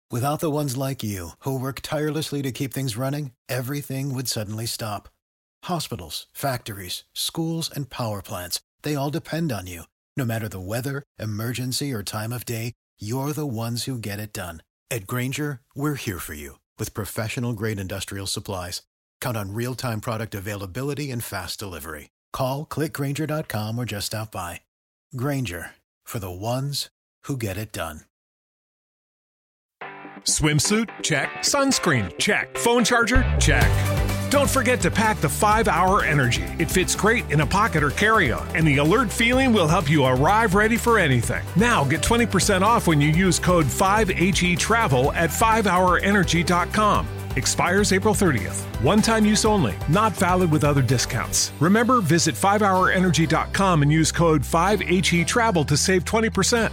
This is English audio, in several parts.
Without the ones like you, who work tirelessly to keep things running, everything would suddenly stop. Hospitals, factories, schools, and power plants, they all depend on you. No matter the weather, emergency, or time of day, you're the ones who get it done. At Grainger, we're here for you with professional-grade industrial supplies. Count on real-time product availability and fast delivery. Call, clickgrainger.com, or just stop by. Grainger, for the ones who get it done. Swimsuit? Check. Sunscreen? Check. Phone charger? Check. Don't forget to pack the 5-Hour Energy. It fits great in a pocket or carry-on, and the alert feeling will help you arrive ready for anything. Now get 20% off when you use code 5HETRAVEL at 5hourenergy.com. Expires April 30th. One-time use only. Not valid with other discounts. Remember, visit 5hourenergy.com and use code 5HETRAVEL to save 20%.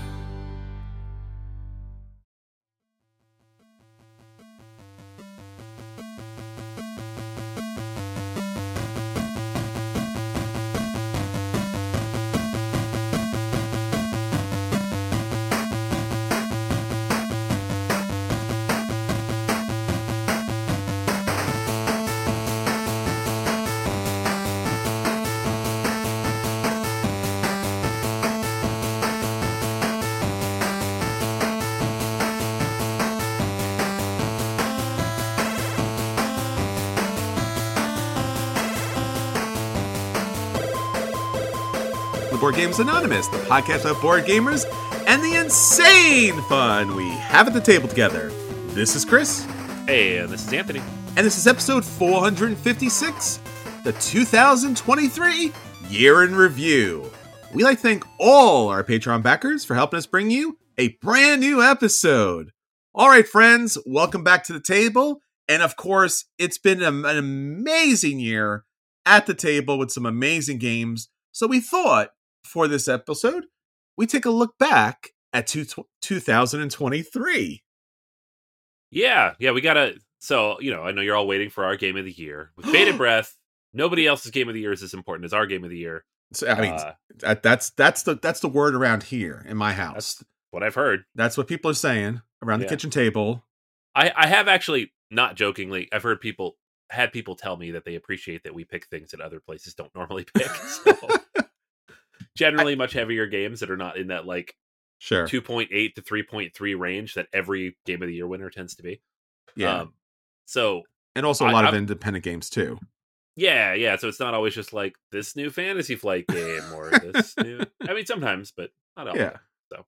Board Games Anonymous, the podcast of board gamers and the insane fun we have at the table together. This is Chris. Hey, this is Anthony. And this is episode 456, the 2023 Year in Review. We like to thank all our Patreon backers for helping us bring you a brand new episode. All right, friends, welcome back to the table. And of course, it's been an amazing year at the table with some amazing games. So we thought, for this episode, we take a look back at 2023. Yeah, we gotta. So, I know you're all waiting for our game of the year. With bated breath, nobody else's game of the year is as important as our game of the year. So, I mean, that's the word around here in my house. That's what I've heard. That's what people are saying around the kitchen table. I have actually, not jokingly, I've heard people tell me that they appreciate that we pick things that other places don't normally pick. So. Generally much heavier games that are not in that 2.8 to 3.3 range that every game of the year winner tends to be. Yeah. And also a lot of independent games too. Yeah. So it's not always just like this new Fantasy Flight game or this new. I mean, sometimes, but not always. Yeah. So,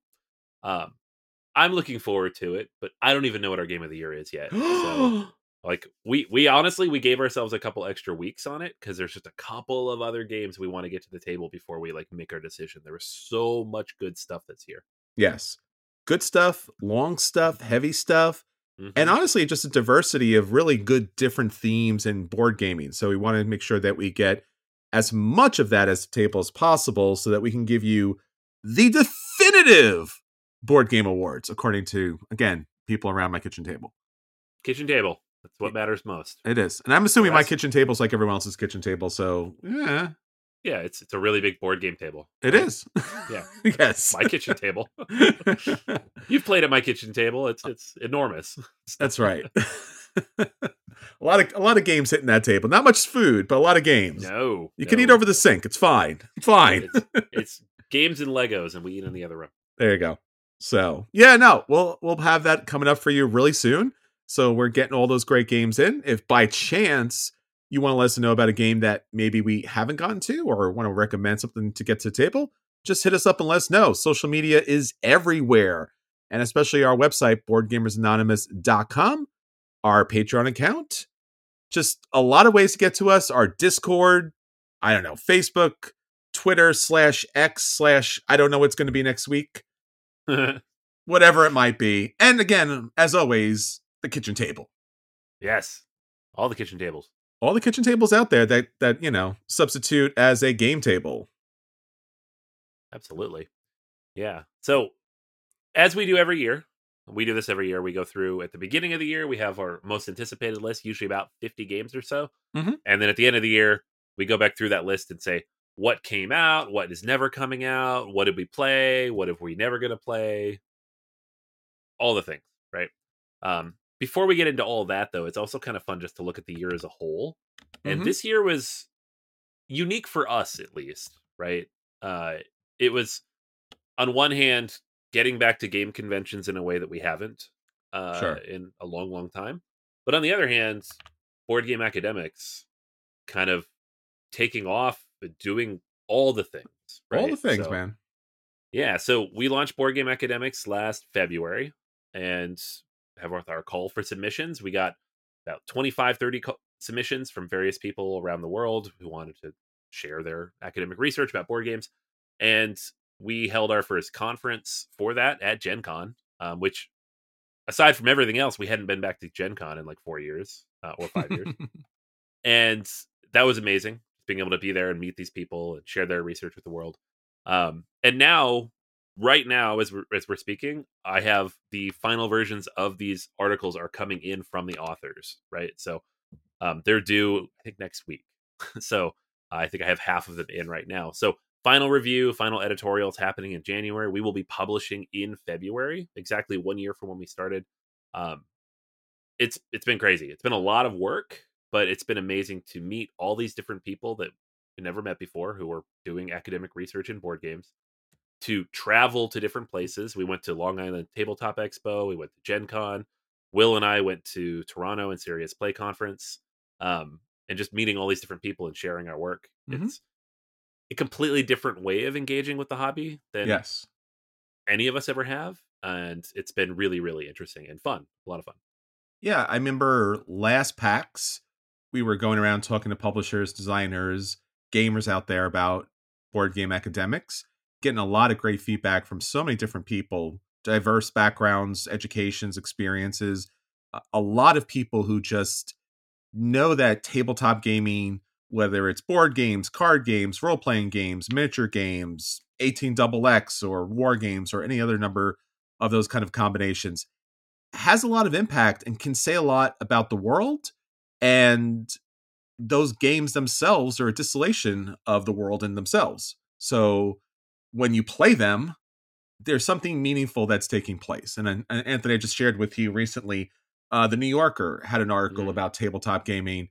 I'm looking forward to it, but I don't even know what our game of the year is yet. So. We honestly, we gave ourselves a couple extra weeks on it because there's just a couple of other games we want to get to the table before we make our decision. There was so much good stuff that's here. Yes. Good stuff, long stuff, heavy stuff, and honestly, just a diversity of really good different themes in board gaming. So we want to make sure that we get as much of that as the table as possible so that we can give you the definitive board game awards, according to, again, people around my kitchen table. Kitchen table. That's what matters most. It is. And I'm assuming my kitchen table is like everyone else's kitchen table, so yeah, it's a really big board game table. It is. Yeah. Yes. My kitchen table. You've played at my kitchen table. It's enormous. That's right. a lot of games hitting that table. Not much food, but a lot of games. No. You can eat over the sink. It's fine. Fine. It's games and Legos, and we eat in the other room. There you go. So, yeah, no, we'll have that coming up for you really soon. So we're getting all those great games in. If by chance you want to let us know about a game that maybe we haven't gotten to or want to recommend something to get to the table, just hit us up and let us know. Social media is everywhere, and especially our website, boardgamersanonymous.com, our Patreon account. Just a lot of ways to get to us. Our Discord, I don't know, Facebook, Twitter /X/ I don't know what's going to be next week. Whatever it might be. And again, as always, the kitchen table. Yes. All the kitchen tables. All the kitchen tables out there that substitute as a game table. Absolutely. Yeah. So, as we do every year, we do this every year. We go through at the beginning of the year, we have our most anticipated list, usually about 50 games or so. Mm-hmm. And then at the end of the year, we go back through that list and say, what came out? What is never coming out? What did we play? What are we never going to play? All the things, right? Before we get into all of that, though, it's also kind of fun just to look at the year as a whole. And this year was unique for us, at least, right? It was, on one hand, getting back to game conventions in a way that we haven't in a long, long time. But on the other hand, Board Game Academics kind of taking off, doing all the things. Right? All the things, man. Yeah, so we launched Board Game Academics last February and have our call for submissions. We got about 25, 30 submissions from various people around the world who wanted to share their academic research about board games. And we held our first conference for that at Gen Con, which, aside from everything else, we hadn't been back to Gen Con in like 4 years or 5 years. And that was amazing, being able to be there and meet these people and share their research with the world. And now, right now, as we're speaking, I have the final versions of these articles are coming in from the authors, right? So they're due, I think, next week. So I think I have half of them in right now. So final review, final editorials happening in January. We will be publishing in February, exactly 1 year from when we started. It's been crazy. It's been a lot of work, but it's been amazing to meet all these different people that I never met before who are doing academic research in board games, to travel to different places. We went to Long Island Tabletop Expo. We went to Gen Con. Will and I went to Toronto and Serious Play Conference, and just meeting all these different people and sharing our work. It's a completely different way of engaging with the hobby than any of us ever have. And it's been really, really interesting and fun. A lot of fun. Yeah, I remember last PAX, we were going around talking to publishers, designers, gamers out there about Board Game Academics, getting a lot of great feedback from so many different people, diverse backgrounds, educations, experiences, a lot of people who just know that tabletop gaming, whether it's board games, card games, role-playing games, miniature games, 18XX or war games, or any other number of those kind of combinations, has a lot of impact and can say a lot about the world. And those games themselves are a distillation of the world in themselves. So when you play them, there's something meaningful that's taking place. And Anthony, I just shared with you recently, the New Yorker had an article about tabletop gaming,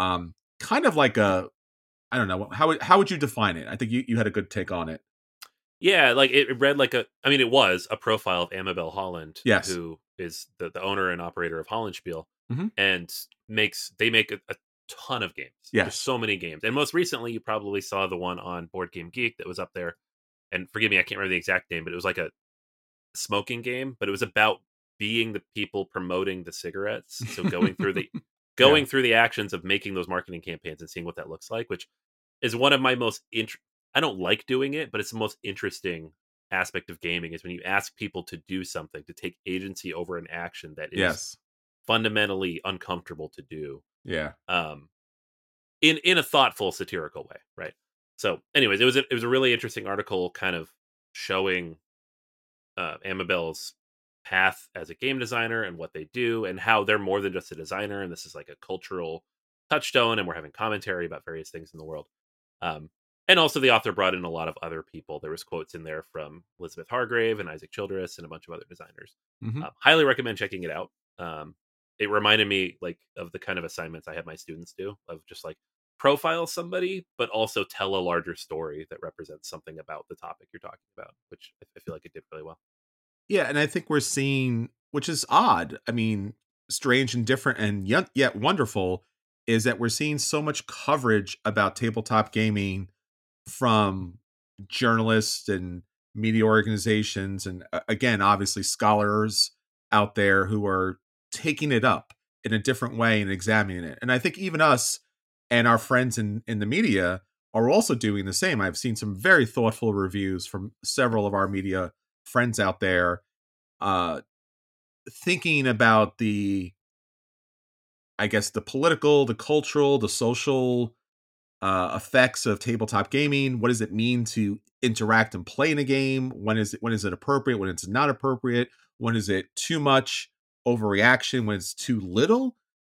kind of like I don't know, how would you define it? I think you had a good take on it. Yeah, like it read like it was a profile of Amabel Holland, who is the owner and operator of Hollandspiel, and they make a ton of games. Yes. There's so many games. And most recently, you probably saw the one on Board Game Geek that was up there. And forgive me, I can't remember the exact name, but it was like a smoking game, but it was about being the people promoting the cigarettes. So going through the actions of making those marketing campaigns and seeing what that looks like, which is one of my most I don't like doing it, but it's the most interesting aspect of gaming, is when you ask people to do something, to take agency over an action that is fundamentally uncomfortable to do. Yeah. In a thoughtful, satirical way, right? So, anyways, it was a really interesting article, kind of showing Amabel's path as a game designer and what they do, and how they're more than just a designer, and this is like a cultural touchstone, and we're having commentary about various things in the world. And also the author brought in a lot of other people. There was quotes in there from Elizabeth Hargrave and Isaac Childress and a bunch of other designers. Highly recommend checking it out. It reminded me like of the kind of assignments I had my students do, of just like profile somebody, but also tell a larger story that represents something about the topic you're talking about, which I feel like it did really well. Yeah, and I think we're seeing, which is odd, I mean, strange and different and yet wonderful, is that we're seeing so much coverage about tabletop gaming from journalists and media organizations, and again, obviously scholars out there who are taking it up in a different way and examining it. And I think even us and our friends in the media are also doing the same. I've seen some very thoughtful reviews from several of our media friends out there, thinking about the political, the cultural, the social effects of tabletop gaming. What does it mean to interact and play in a game? When is it appropriate? When it's not appropriate? When is it too much overreaction? When it's too little?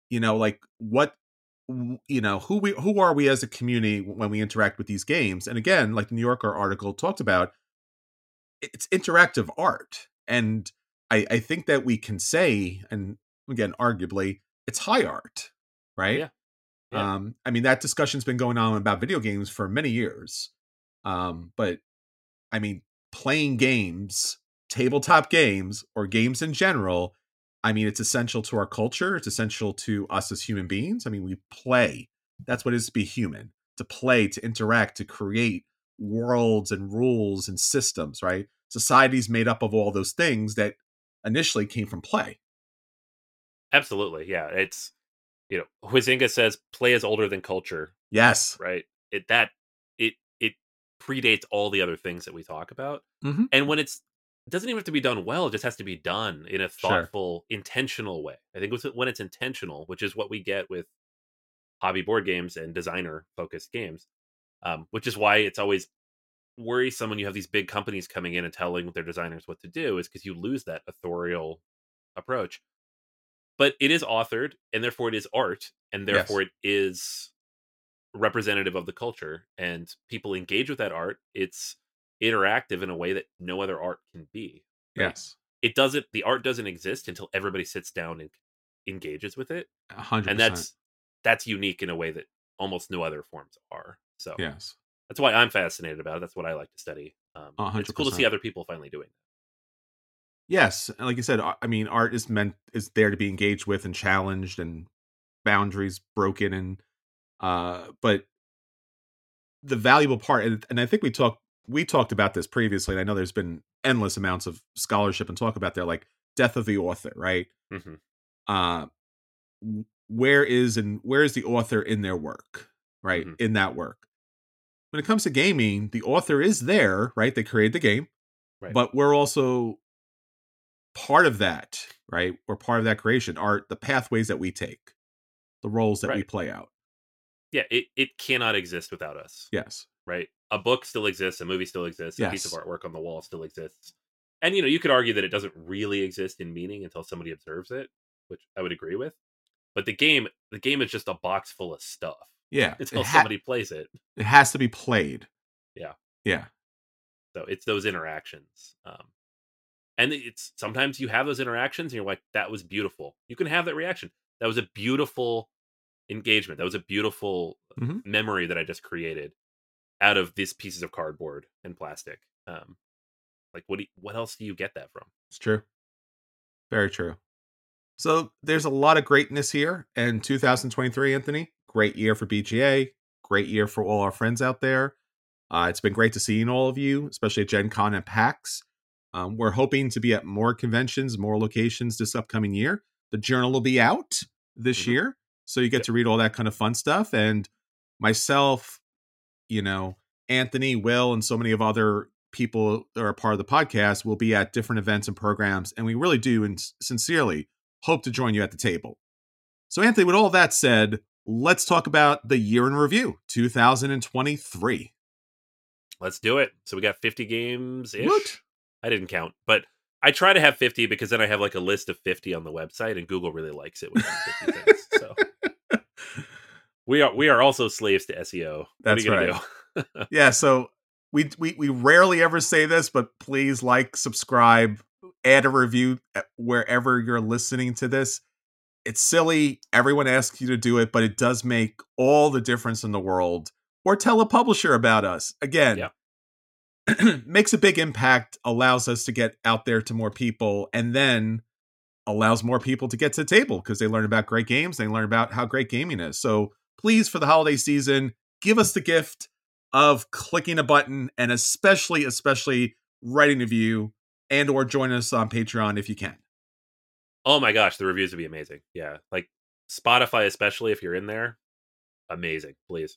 Who are we as a community when we interact with these games? And again, like the New Yorker article talked about, it's interactive art. And I think that we can say, and again, arguably, it's high art, right? Yeah. Yeah. I mean, that discussion's been going on about video games for many years. But I mean, playing games, tabletop games, or games in general, I mean, it's essential to our culture. It's essential to us as human beings. I mean, we play. That's what it is to be human, to play, to interact, to create worlds and rules and systems, right? Society's made up of all those things that initially came from play. Absolutely. Yeah. It's, Huizinga says play is older than culture, Yes. right? It predates all the other things that we talk about. Mhm. And when it doesn't even have to be done well, it just has to be done in a Sure. thoughtful, intentional way. I think when it's intentional, which is what we get with hobby board games and designer focused games, which is why it's always worrisome when you have these big companies coming in and telling their designers what to do, is because you lose that authorial approach. But it is authored, and therefore it is art, and therefore Yes. it is representative of the culture, and people engage with that art. It's interactive in a way that no other art can be. Right? Yes. The art doesn't exist until everybody sits down and engages with it. 100%. And that's unique in a way that almost no other forms are. So yes. that's why I'm fascinated about it. That's what I like to study. It's cool to see 100%. other people finally doing that. Yes, and like you said, I mean, art is there to be engaged with and challenged, and boundaries broken, and but the valuable part, and I think we talked about this previously, and I know there's been endless amounts of scholarship and talk about their like death of the author, right? Mm-hmm. Where is the author in their work, right? Mm-hmm. In that work. When it comes to gaming, the author is there, right? They created the game, Right. but we're also part of that, right? We're part of that creation. Are the pathways that we take, the roles that we Right. play out. Yeah, it cannot exist without us. Yes. Right? A book still exists, a movie still exists, a piece of Yes. artwork on the wall still exists. And you could argue that it doesn't really exist in meaning until somebody observes it, which I would agree with. But the game is just a box full of stuff. Yeah. Until somebody plays it. It has to be played. Yeah. Yeah. So it's those interactions. And it's sometimes you have those interactions and you're like, that was beautiful. You can have that reaction. That was a beautiful engagement. That was a beautiful Mhm. memory that I just created out of these pieces of cardboard and plastic. Like what else do you get that from? It's true. Very true. So there's a lot of greatness here in 2023, Anthony. Great year for BGA. Great year for all our friends out there. It's been great to seeing all of you, especially at Gen Con and PAX. We're hoping to be at more conventions, more locations this upcoming year. The journal will be out this year, so you get to read all that kind of fun stuff. And myself, Anthony, Will, and so many of other people that are part of the podcast will be at different events and programs. And we really do, and sincerely, hope to join you at the table. So, Anthony, with all that said, let's talk about the year in review, 2023. Let's do it. So we got 50 games-ish. What? I didn't count, but I try to have 50 because then I have like a list of 50 on the website, and Google really likes it when I have 50 things. So we are also slaves to SEO. That's what are you right. gonna do? Yeah, so we rarely ever say this, but please like, subscribe, add a review wherever you're listening to this. It's silly. Everyone asks you to do it, but it does make all the difference in the world. Or tell a publisher about us. Again, makes a big impact, allows us to get out there to more people, and then allows more people to get to the table because they learn about great games. They learn about how great gaming is. So please, for the holiday season, give us the gift of clicking a button, and especially writing a review, and or join us on Patreon if you can. Oh my gosh, the reviews would be amazing. Yeah, like Spotify, especially if you're in there. Amazing, please.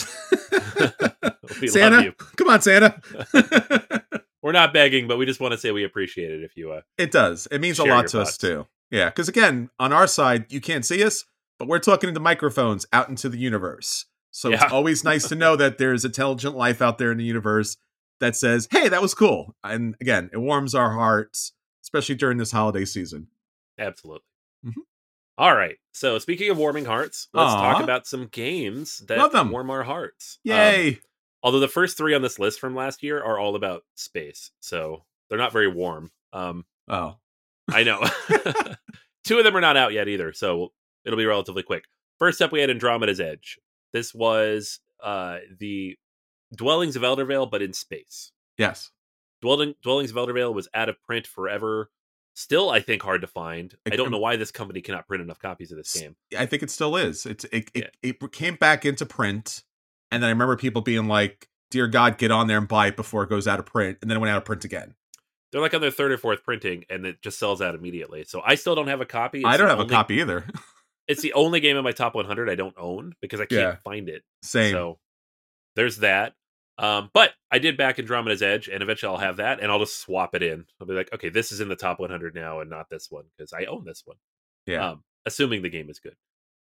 We Santa, love you. Come on, Santa. We're not begging, but we just want to say we appreciate it if you. It does. It means a lot to us too. Yeah, because again, on our side, you can't see us, but we're talking into microphones out into the universe. So It's always nice to know that there's intelligent life out there in the universe that says, "Hey, that was cool." And again, it warms our hearts, especially during this holiday season. Absolutely. Mm-hmm. All right. So speaking of warming hearts, let's talk about some games that warm our hearts. Yay! Although the first 3 on this list from last year are all about space, so they're not very warm. I know. 2 of them are not out yet either, so it'll be relatively quick. First up, we had Andromeda's Edge. This was the Dwellings of Eldervale, but in space. Yes. Dwellings of Eldervale was out of print forever. Still, I think, hard to find. I don't know why this company cannot print enough copies of this game. I think it still is. It came back into print, and then I remember people being like, "Dear God, get on there and buy it before it goes out of print," and then it went out of print again. They're like on their 3rd or 4th printing, and it just sells out immediately. So I still don't have a copy. I don't have a copy either. It's the only game in my top 100 I don't own because I can't find it. Same. So there's that. But I did back Andromeda's Edge, and eventually I'll have that, and I'll just swap it in. I'll be like, okay, this is in the top 100 now, and not this one because I own this one. Yeah. Assuming the game is good.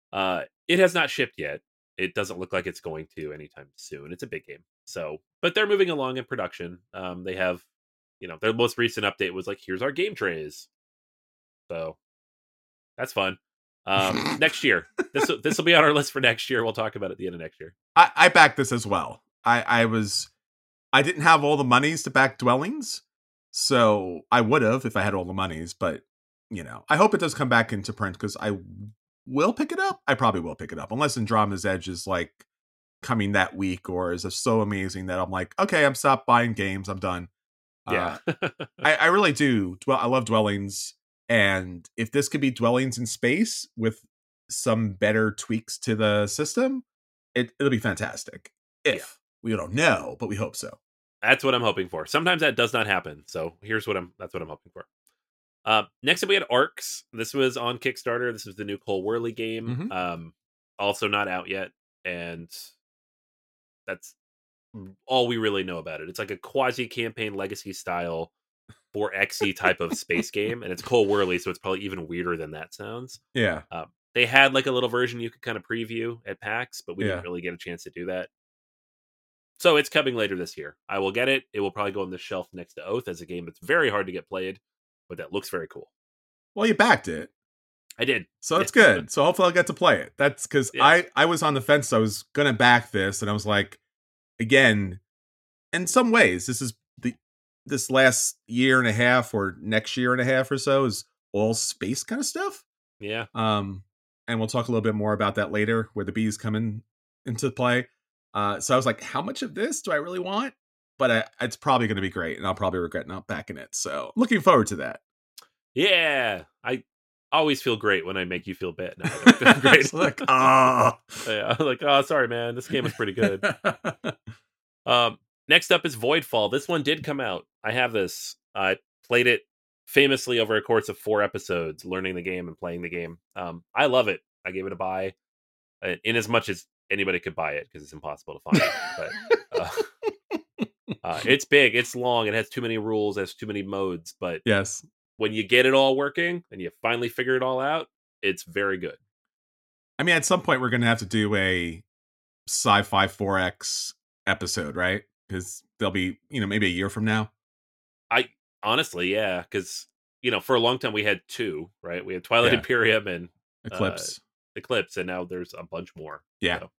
It has not shipped yet. It doesn't look like it's going to anytime soon. It's a big game, but they're moving along in production. They have, their most recent update was like, here's our game trays. So that's fun. Next year, this will be on our list for next year. We'll talk about it at the end of next year. I backed this as well. I didn't have all the monies to back Dwellings, so I would have if I had all the monies. But I hope it does come back into print because I will pick it up. I probably will pick it up unless Andromeda's Edge is like coming that week or is so amazing that I'm like, okay, I'm stopped buying games. I'm done. Yeah, I really do. I love Dwellings. And if this could be Dwellings in space with some better tweaks to the system, it'll be fantastic. We don't know, but we hope so. That's what I'm hoping for. Sometimes that does not happen. So that's what I'm hoping for. Next up, we had Arcs. This was on Kickstarter. This was the new Cole Worley game. Mm-hmm. Also not out yet. And that's all we really know about it. It's like a quasi-campaign legacy style 4X type of space game, and it's Cole Worley, so it's probably even weirder than that sounds. Yeah. They had like a little version you could kind of preview at PAX, but we didn't really get a chance to do that. So it's coming later this year. I will get it. It will probably go on the shelf next to Oath as a game that's very hard to get played, but that looks very cool. Well, you backed it. I did. So it's good. So hopefully I'll get to play it. That's because I was on the fence. So I was going to back this, and I was like, again, in some ways, this last year and a half or next year and a half or so is all space kind of stuff. Yeah. And we'll talk a little bit more about that later, where the bees come into play. So I was like, how much of this do I really want? But it's probably going to be great, and I'll probably regret not backing it. So looking forward to that. Yeah. I always feel great when I make you feel bad. No, great. Like, yeah, like, sorry, man. This game is pretty good. Next up is Voidfall. This one did come out. I have this. I played it famously over a course of 4 episodes, learning the game and playing the game. I love it. I gave it a buy, in as much as anybody could buy it because it's impossible to find. But it's big, it's long, it has too many rules, it has too many modes. But yes, when you get it all working and you finally figure it all out, it's very good. I mean, at some point we're going to have to do a sci-fi 4X episode, right? Because there'll be, maybe a year from now. I honestly, yeah, because for a long time we had 2, right? We had Twilight Imperium and Eclipse, and now there's a bunch more. Yeah. So.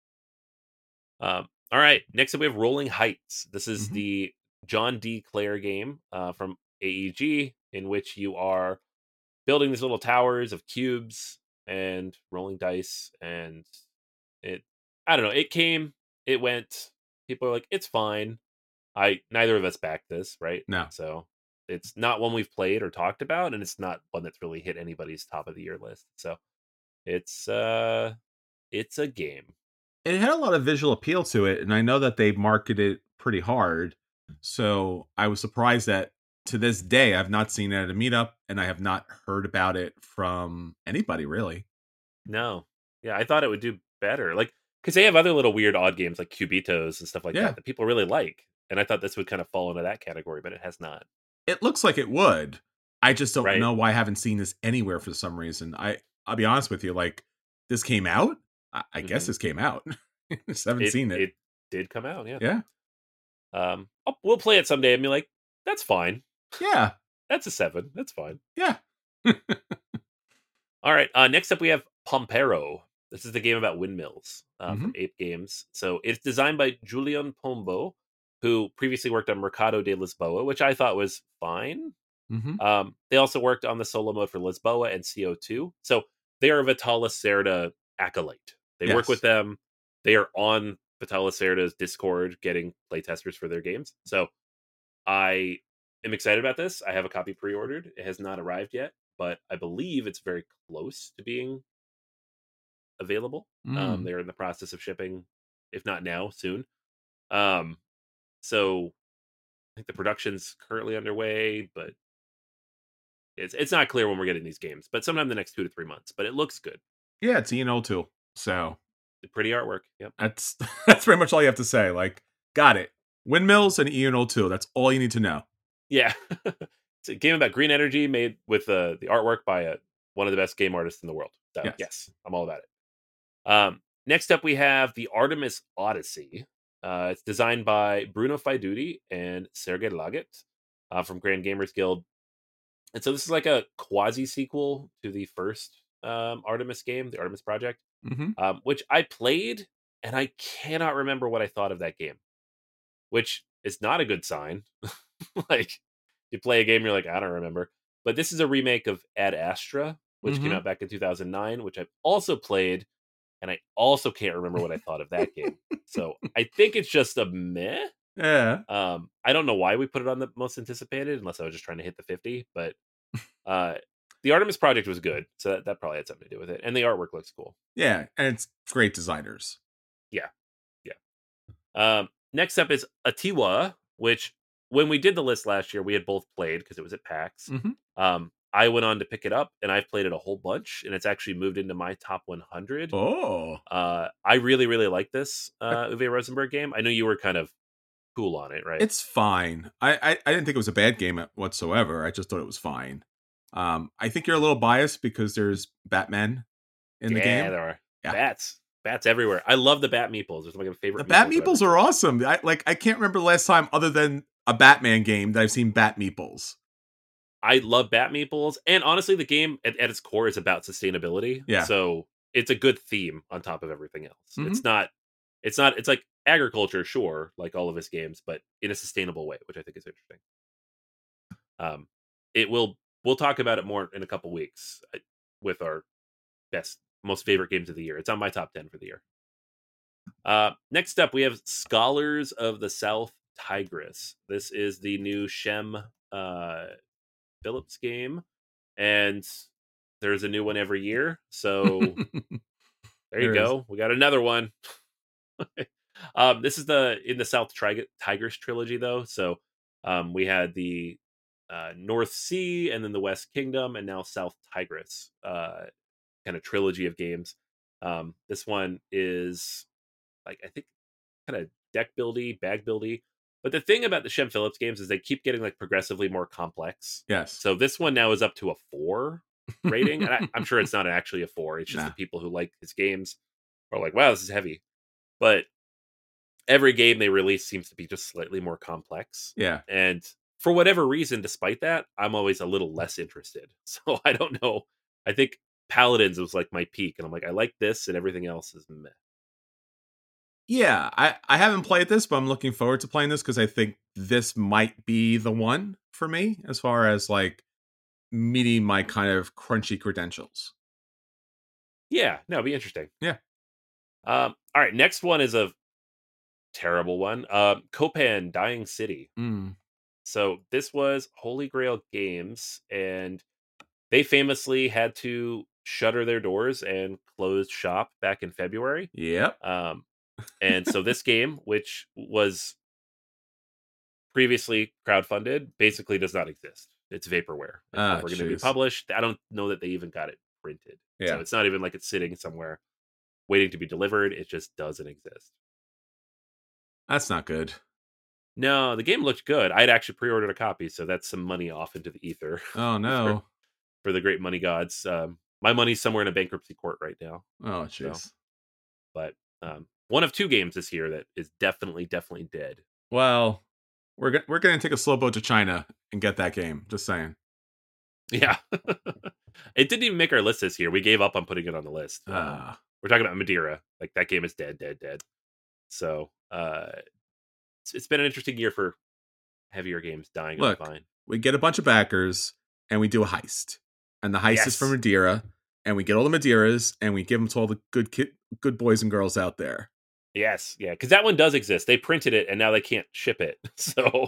All right. Next up, we have Rolling Heights. This is the John D. Clare game from AEG, in which you are building these little towers of cubes and rolling dice. And I don't know. It came, it went. People are like, it's fine. Neither of us backed this, right? No. So it's not one we've played or talked about, and it's not one that's really hit anybody's top of the year list. So it's a game. It had a lot of visual appeal to it, and I know that they marketed it pretty hard. So I was surprised that to this day I've not seen it at a meetup, and I have not heard about it from anybody really. No. Yeah, I thought it would do better. Like, because they have other little weird odd games like Cubitos and stuff like that people really like. And I thought this would kind of fall into that category, but it has not. It looks like it would. I just don't know why I haven't seen this anywhere for some reason. I'll be honest with you, like, this came out? I guess this came out. I haven't seen it. It did come out, yeah. Yeah. We'll play it someday and be like, that's fine. Yeah. That's a 7. That's fine. Yeah. All right. Next up, we have Pompero. This is the game about windmills from Ape Games. So it's designed by Julian Pombo, who previously worked on Mercado de Lisboa, which I thought was fine. They also worked on the solo mode for Lisboa and CO2. So they are Vital Lacerda acolyte. They work with them. They are on Vital Lacerda's Discord getting playtesters for their games. So I am excited about this. I have a copy pre-ordered. It has not arrived yet, but I believe it's very close to being available. They're in the process of shipping, if not now, soon. So I think the production's currently underway, but it's not clear when we're getting these games, but sometime in the next 2 to 3 months. But it looks good. Yeah, it's Ian O'Toole. So pretty artwork. Yep. That's pretty much all you have to say. Like, got it. Windmills and Ian O'Toole. That's all you need to know. Yeah. It's a game about green energy made with the artwork by one of the best game artists in the world. So, yes, I'm all about it. Next up, we have the Artemis Odyssey. It's designed by Bruno Faiduti and Sergei Laget from Grand Gamers Guild. And so this is like a quasi-sequel to the first Artemis game, the Artemis Project, which I played, and I cannot remember what I thought of that game, which is not a good sign. Like, you play a game, you're like, I don't remember. But this is a remake of Ad Astra, which came out back in 2009, which I've also played, and I also can't remember what I thought of that game. So I think it's just a meh. Yeah. I don't know why we put it on the most anticipated, unless I was just trying to hit the 50. But the Artemis Project was good, so that probably had something to do with it. And the artwork looks cool. Yeah, and it's great designers. Yeah. Next up is Atiwa, which when we did the list last year, we had both played because it was at PAX. I went on to pick it up, and I've played it a whole bunch, and it's actually moved into my top 100. Oh. I really, really like this Uwe Rosenberg game. I know you were kind of cool on it, right? It's fine. I didn't think it was a bad game whatsoever. I just thought it was fine. I think you're a little biased because there's Batman in the game. Yeah, there are. Yeah. Bats everywhere. I love the Bat Meeples. It's one of my favorite. The Bat Meeples are awesome. I can't remember the last time other than a Batman game that I've seen Bat Meeples. I love Bat Meeples, and honestly, the game at its core is about sustainability. Yeah. So it's a good theme on top of everything else. It's like agriculture, sure, like all of his games, but in a sustainable way, which I think is interesting. We'll talk about it more in a couple weeks with our most favorite games of the year. It's on my top 10 for the year. Next up, we have Scholars of the South Tigris. This is the new Shem Phillips game, and there's a new one every year. So there you go. We got another one. This is in the South Tigris trilogy, though. So we had the North Sea, and then the West Kingdom, and now South Tigris kind of trilogy of games. This one is like, I think, kind of deck buildy, bag buildy. But the thing about the Shem Phillips games is they keep getting like progressively more complex. Yes. So this one now is up to a 4 rating, and I'm sure it's not actually a 4. It's just the people who like his games are like, wow, this is heavy. But every game they release seems to be just slightly more complex. Yeah. And for whatever reason, despite that, I'm always a little less interested. So I don't know. I think Paladins was like my peak, and I'm like, I like this, and everything else is meh. Yeah, I haven't played this, but I'm looking forward to playing this because I think this might be the one for me as far as like meeting my kind of crunchy credentials. Yeah, no, it'd be interesting. Yeah. All right, next one is a terrible one. Copan Dying City. So this was Holy Grail Games, and they famously had to shutter their doors and close shop back in February. Yep. And so this game, which was previously crowdfunded, basically does not exist. It's vaporware. It's never going to be published. I don't know that they even got it printed. Yeah. So it's not even like it's sitting somewhere waiting to be delivered. It just doesn't exist. That's not good. No, the game looked good. I'd actually pre-ordered a copy, so that's some money off into the ether. Oh, no. for the great money gods. My money's somewhere in a bankruptcy court right now. Oh, jeez. So, but one of 2 games this year that is definitely dead. Well, we're going to take a slow boat to China and get that game. Just saying. Yeah. It didn't even make our list this year. We gave up on putting it on the list. We're talking about Madeira. Like, that game is dead. So it's been an interesting year for heavier games dying on the vine. we get a bunch of backers and we do a heist. And the heist is from Yes. Madeira, and we get all the Madeiras and we give them to all the good boys and girls out there. Yes, yeah, because that one does exist. They printed it and now they can't ship it. So,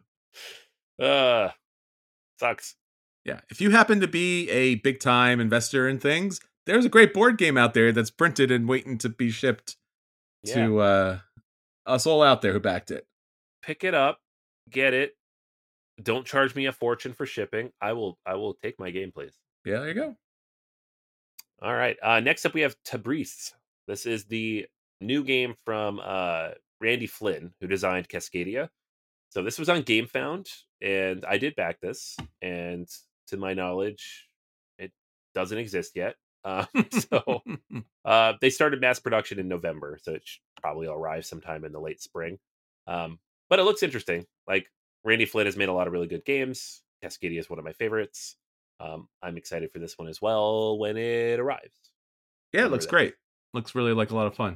sucks. Yeah. If you happen to be a big time investor in things, there's a great board game out there that's printed and waiting to be shipped Yeah. to us all out there who backed it. Pick it up, get it. Don't charge me a fortune for shipping. I will take my game, please. Yeah, there you go. All right. Next up, we have Tabriz. This is the new game from Randy Flynn, who designed Cascadia. So this was on GameFound, and I did back this. And to my knowledge, it doesn't exist yet. So they started mass production in November, so it should probably arrive sometime in the late spring. But it looks interesting. Like Randy Flynn has made a lot of really good games. Cascadia is one of my favorites. I'm excited for this one as well when it arrives. Yeah, it looks great. Looks really like a lot of fun.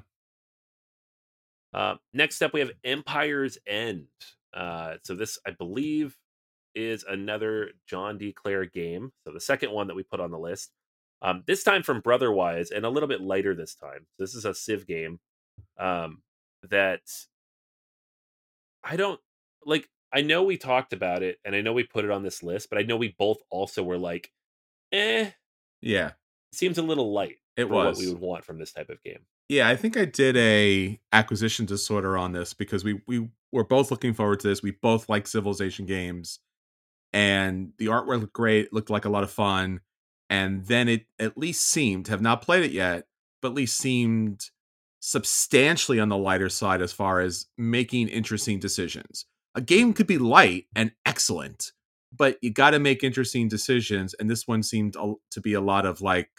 Next up, we have Empire's End. So this, I believe, is another John D. Clare game. So the second one that we put on the list. This time from Brotherwise, and a little bit lighter this time. So this is a Civ game that I don't like. I know we talked about it, and I know we put it on this list, but I know we both also were like, Yeah. Seems a little light for what we would want from this type of game. Yeah, I think I did a acquisition disorder on this because we were both looking forward to this. We both like Civilization games, and the artwork looked great, looked like a lot of fun, and then it at least seemed, have not played it yet, but at least seemed substantially on the lighter side as far as making interesting decisions. A game could be light and excellent, but you got to make interesting decisions, and this one seemed to be a lot of like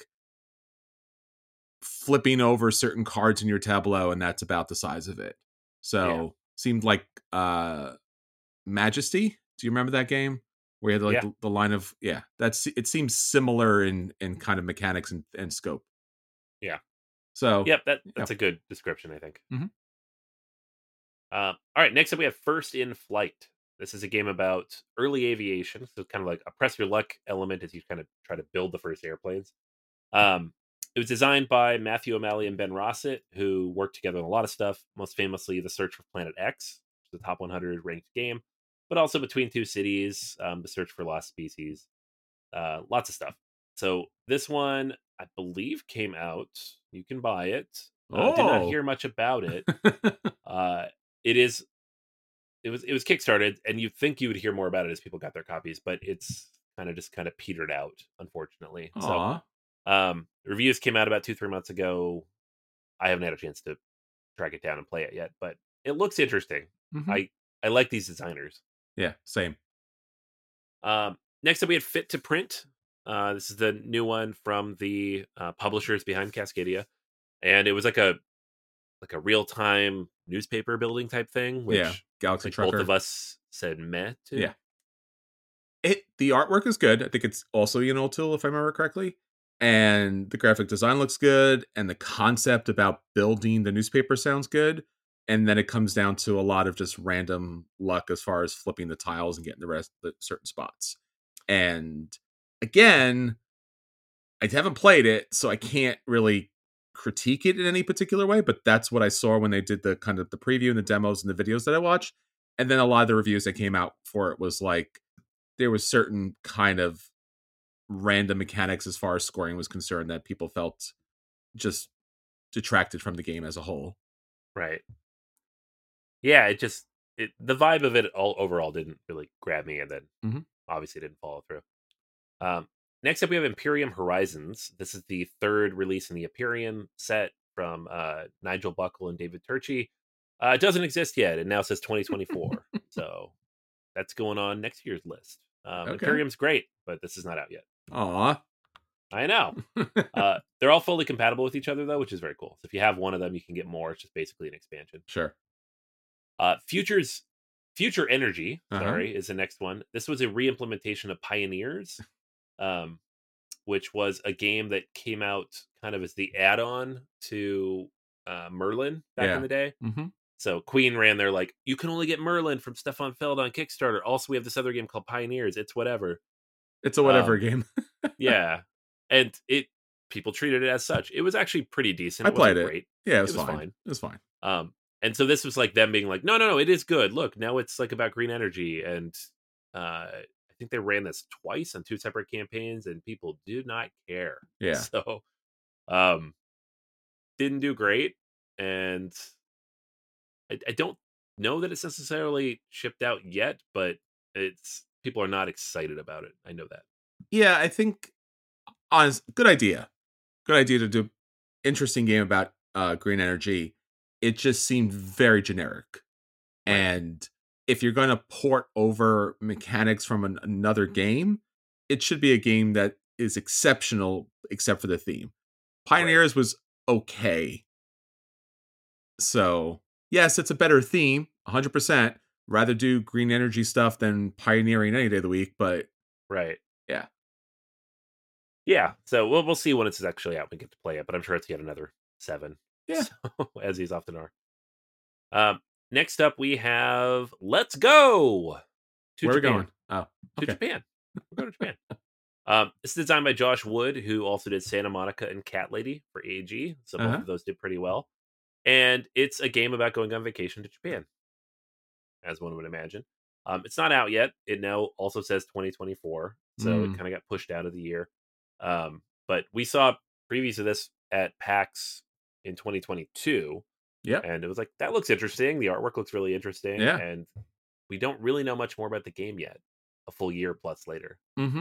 flipping over certain cards in your tableau, and that's about the size of it. So seemed like Majesty. Do you remember that game where you had like the line of it seems similar in kind of mechanics and scope. Yeah. So that's a good description, I think. Mm-hmm. All right, next up we have First in Flight. This is a game about early aviation, so kind of like a press your luck element as you kind of try to build the first airplanes. It was designed by Matthew O'Malley and Ben Rossett, who worked together on a lot of stuff, most famously The Search for Planet X, which is the top 100 ranked game, but also Between Two Cities, The Search for Lost Species, lots of stuff. So this one, I believe, came out. You can buy it. Did not hear much about it. It was kickstarted, and you'd think you would hear more about it as people got their copies, but it's kind of petered out, unfortunately. Aww. So reviews came out about 2-3 months ago. I haven't had a chance to track it down and play it yet, but it looks interesting. Mm-hmm. I like these designers. Yeah, same. Next up, we had Fit to Print. This is the new one from the publishers behind Cascadia, and it was like a real-time newspaper building type thing, which Galaxy Trucker. Both of us said meh to. Yeah. The artwork is good. I think it's also Unreal Tool, if I remember correctly. And the graphic design looks good, and the concept about building the newspaper sounds good. And then it comes down to a lot of just random luck as far as flipping the tiles and getting the rest of certain spots. And again, I haven't played it, so I can't really critique it in any particular way, but that's what I saw when they did the kind of the preview and the demos and the videos that I watched. And then a lot of the reviews that came out for it was like there was certain kind of random mechanics as far as scoring was concerned that people felt just detracted from the game as a whole. Right. Yeah, the vibe of it all overall didn't really grab me, and then obviously didn't follow through. Next up, we have Imperium Horizons. This is the third release in the Imperium set from Nigel Buckle and David Turchi. It doesn't exist yet. It now says 2024. So that's going on next year's list. Imperium's great, but this is not out yet. Aw. I know. They're all fully compatible with each other, though, which is very cool. So if you have one of them, you can get more. It's just basically an expansion. Sure. Future Energy, is the next one. This was a re-implementation of Pioneers, which was a game that came out kind of as the add-on to Merlin back in the day. So Queen ran their like, you can only get Merlin from Stefan Feld on Kickstarter. Also, we have this other game called Pioneers. It's whatever. It's a whatever game. Yeah, and people treated it as such. It was actually pretty decent. I played it. Great. Yeah, it was fine. It was fine. And so this was like them being like, no, it is good. Look, now it's like about green energy, and I think they ran this twice on 2 separate campaigns, and people did not care. Yeah. So, didn't do great, and I don't know that it's necessarily shipped out yet, but people are not excited about it. I know that. Yeah, I think good idea. Good idea to do interesting game about green energy. It just seemed very generic. Right. And if you're going to port over mechanics from another game, it should be a game that is exceptional except for the theme. Pioneers was okay. So, yes, it's a better theme, 100%. Rather do green energy stuff than pioneering any day of the week, but right. Yeah. Yeah, so we'll see when it's actually out. We get to play it, but I'm sure it's yet another 7. Yeah, so, as these often are. Next up, we have Let's Go to Where Japan. Are we going? Oh, okay. To Japan. We're going to Japan. This is designed by Josh Wood, who also did Santa Monica and Cat Lady for AG. So both of those did pretty well. And it's a game about going on vacation to Japan, as one would imagine. It's not out yet. It now also says 2024, so it kind of got pushed out of the year. But we saw previews of this at PAX in 2022. Yeah. And it was like, that looks interesting. The artwork looks really interesting. Yeah. And we don't really know much more about the game yet, a full year plus later. Mm-hmm.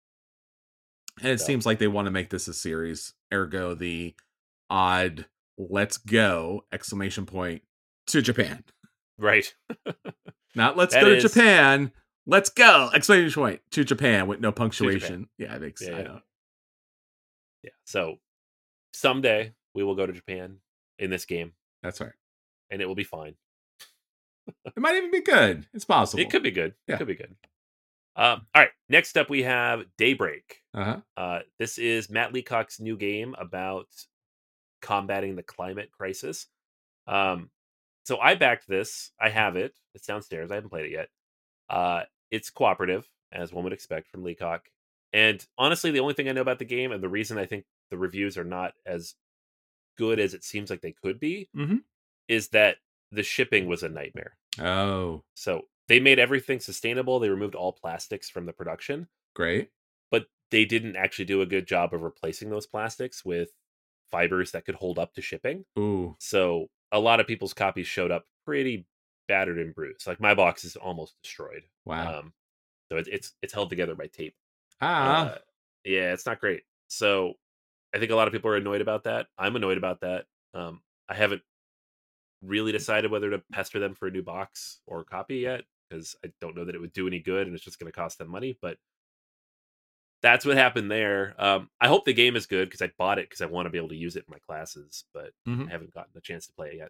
And it seems like they want to make this a series. Ergo, the odd "Let's go!" to Japan. Right. Not "Let's go to Japan." Let's go! To Japan with no punctuation. Yeah, it makes sense. Yeah. So someday we will go to Japan in this game. That's right. And it will be fine. It might even be good. It's possible. It could be good. Yeah. It could be good. All right. Next up, we have Daybreak. Uh-huh. This is Matt Leacock's new game about combating the climate crisis. So I backed this. I have it. It's downstairs. I haven't played it yet. It's cooperative, as one would expect from Leacock. And honestly, the only thing I know about the game, and the reason I think the reviews are not as good as it seems like they could be, is that the shipping was a nightmare. Oh. So they made everything sustainable. They removed all plastics from the production. Great. But they didn't actually do a good job of replacing those plastics with fibers that could hold up to shipping. Ooh. So a lot of people's copies showed up pretty battered and bruised. Like my box is almost destroyed. Wow. So it's held together by tape. Yeah, it's not great. So I think a lot of people are annoyed about that. I'm annoyed about that. I haven't really decided whether to pester them for a new box or copy yet, because I don't know that it would do any good and it's just going to cost them money. But that's what happened there. I hope the game is good because I bought it because I want to be able to use it in my classes, but I haven't gotten a chance to play it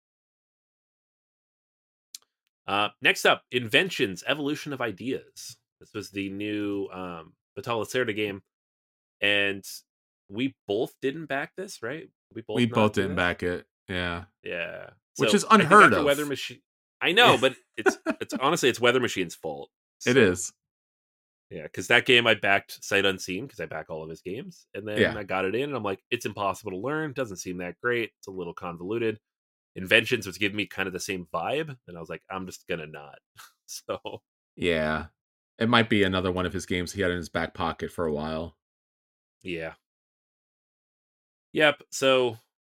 yet. Next up, Inventions, Evolution of Ideas. This was the new Batal Lacerda game, and we both didn't back this, right? We both didn't back it. Yeah. Which So is unheard of. Weather Machine. I know, but it's honestly it's Weather Machine's fault. So, it is. Yeah, because that game I backed Sight Unseen because I back all of his games, and then I got it in, and I'm like, it's impossible to learn. Doesn't seem that great. It's a little convoluted. Inventions was giving me kind of the same vibe, and I was like, I'm just gonna not. So yeah, it might be another one of his games he had in his back pocket for a while. Yeah. Yep. So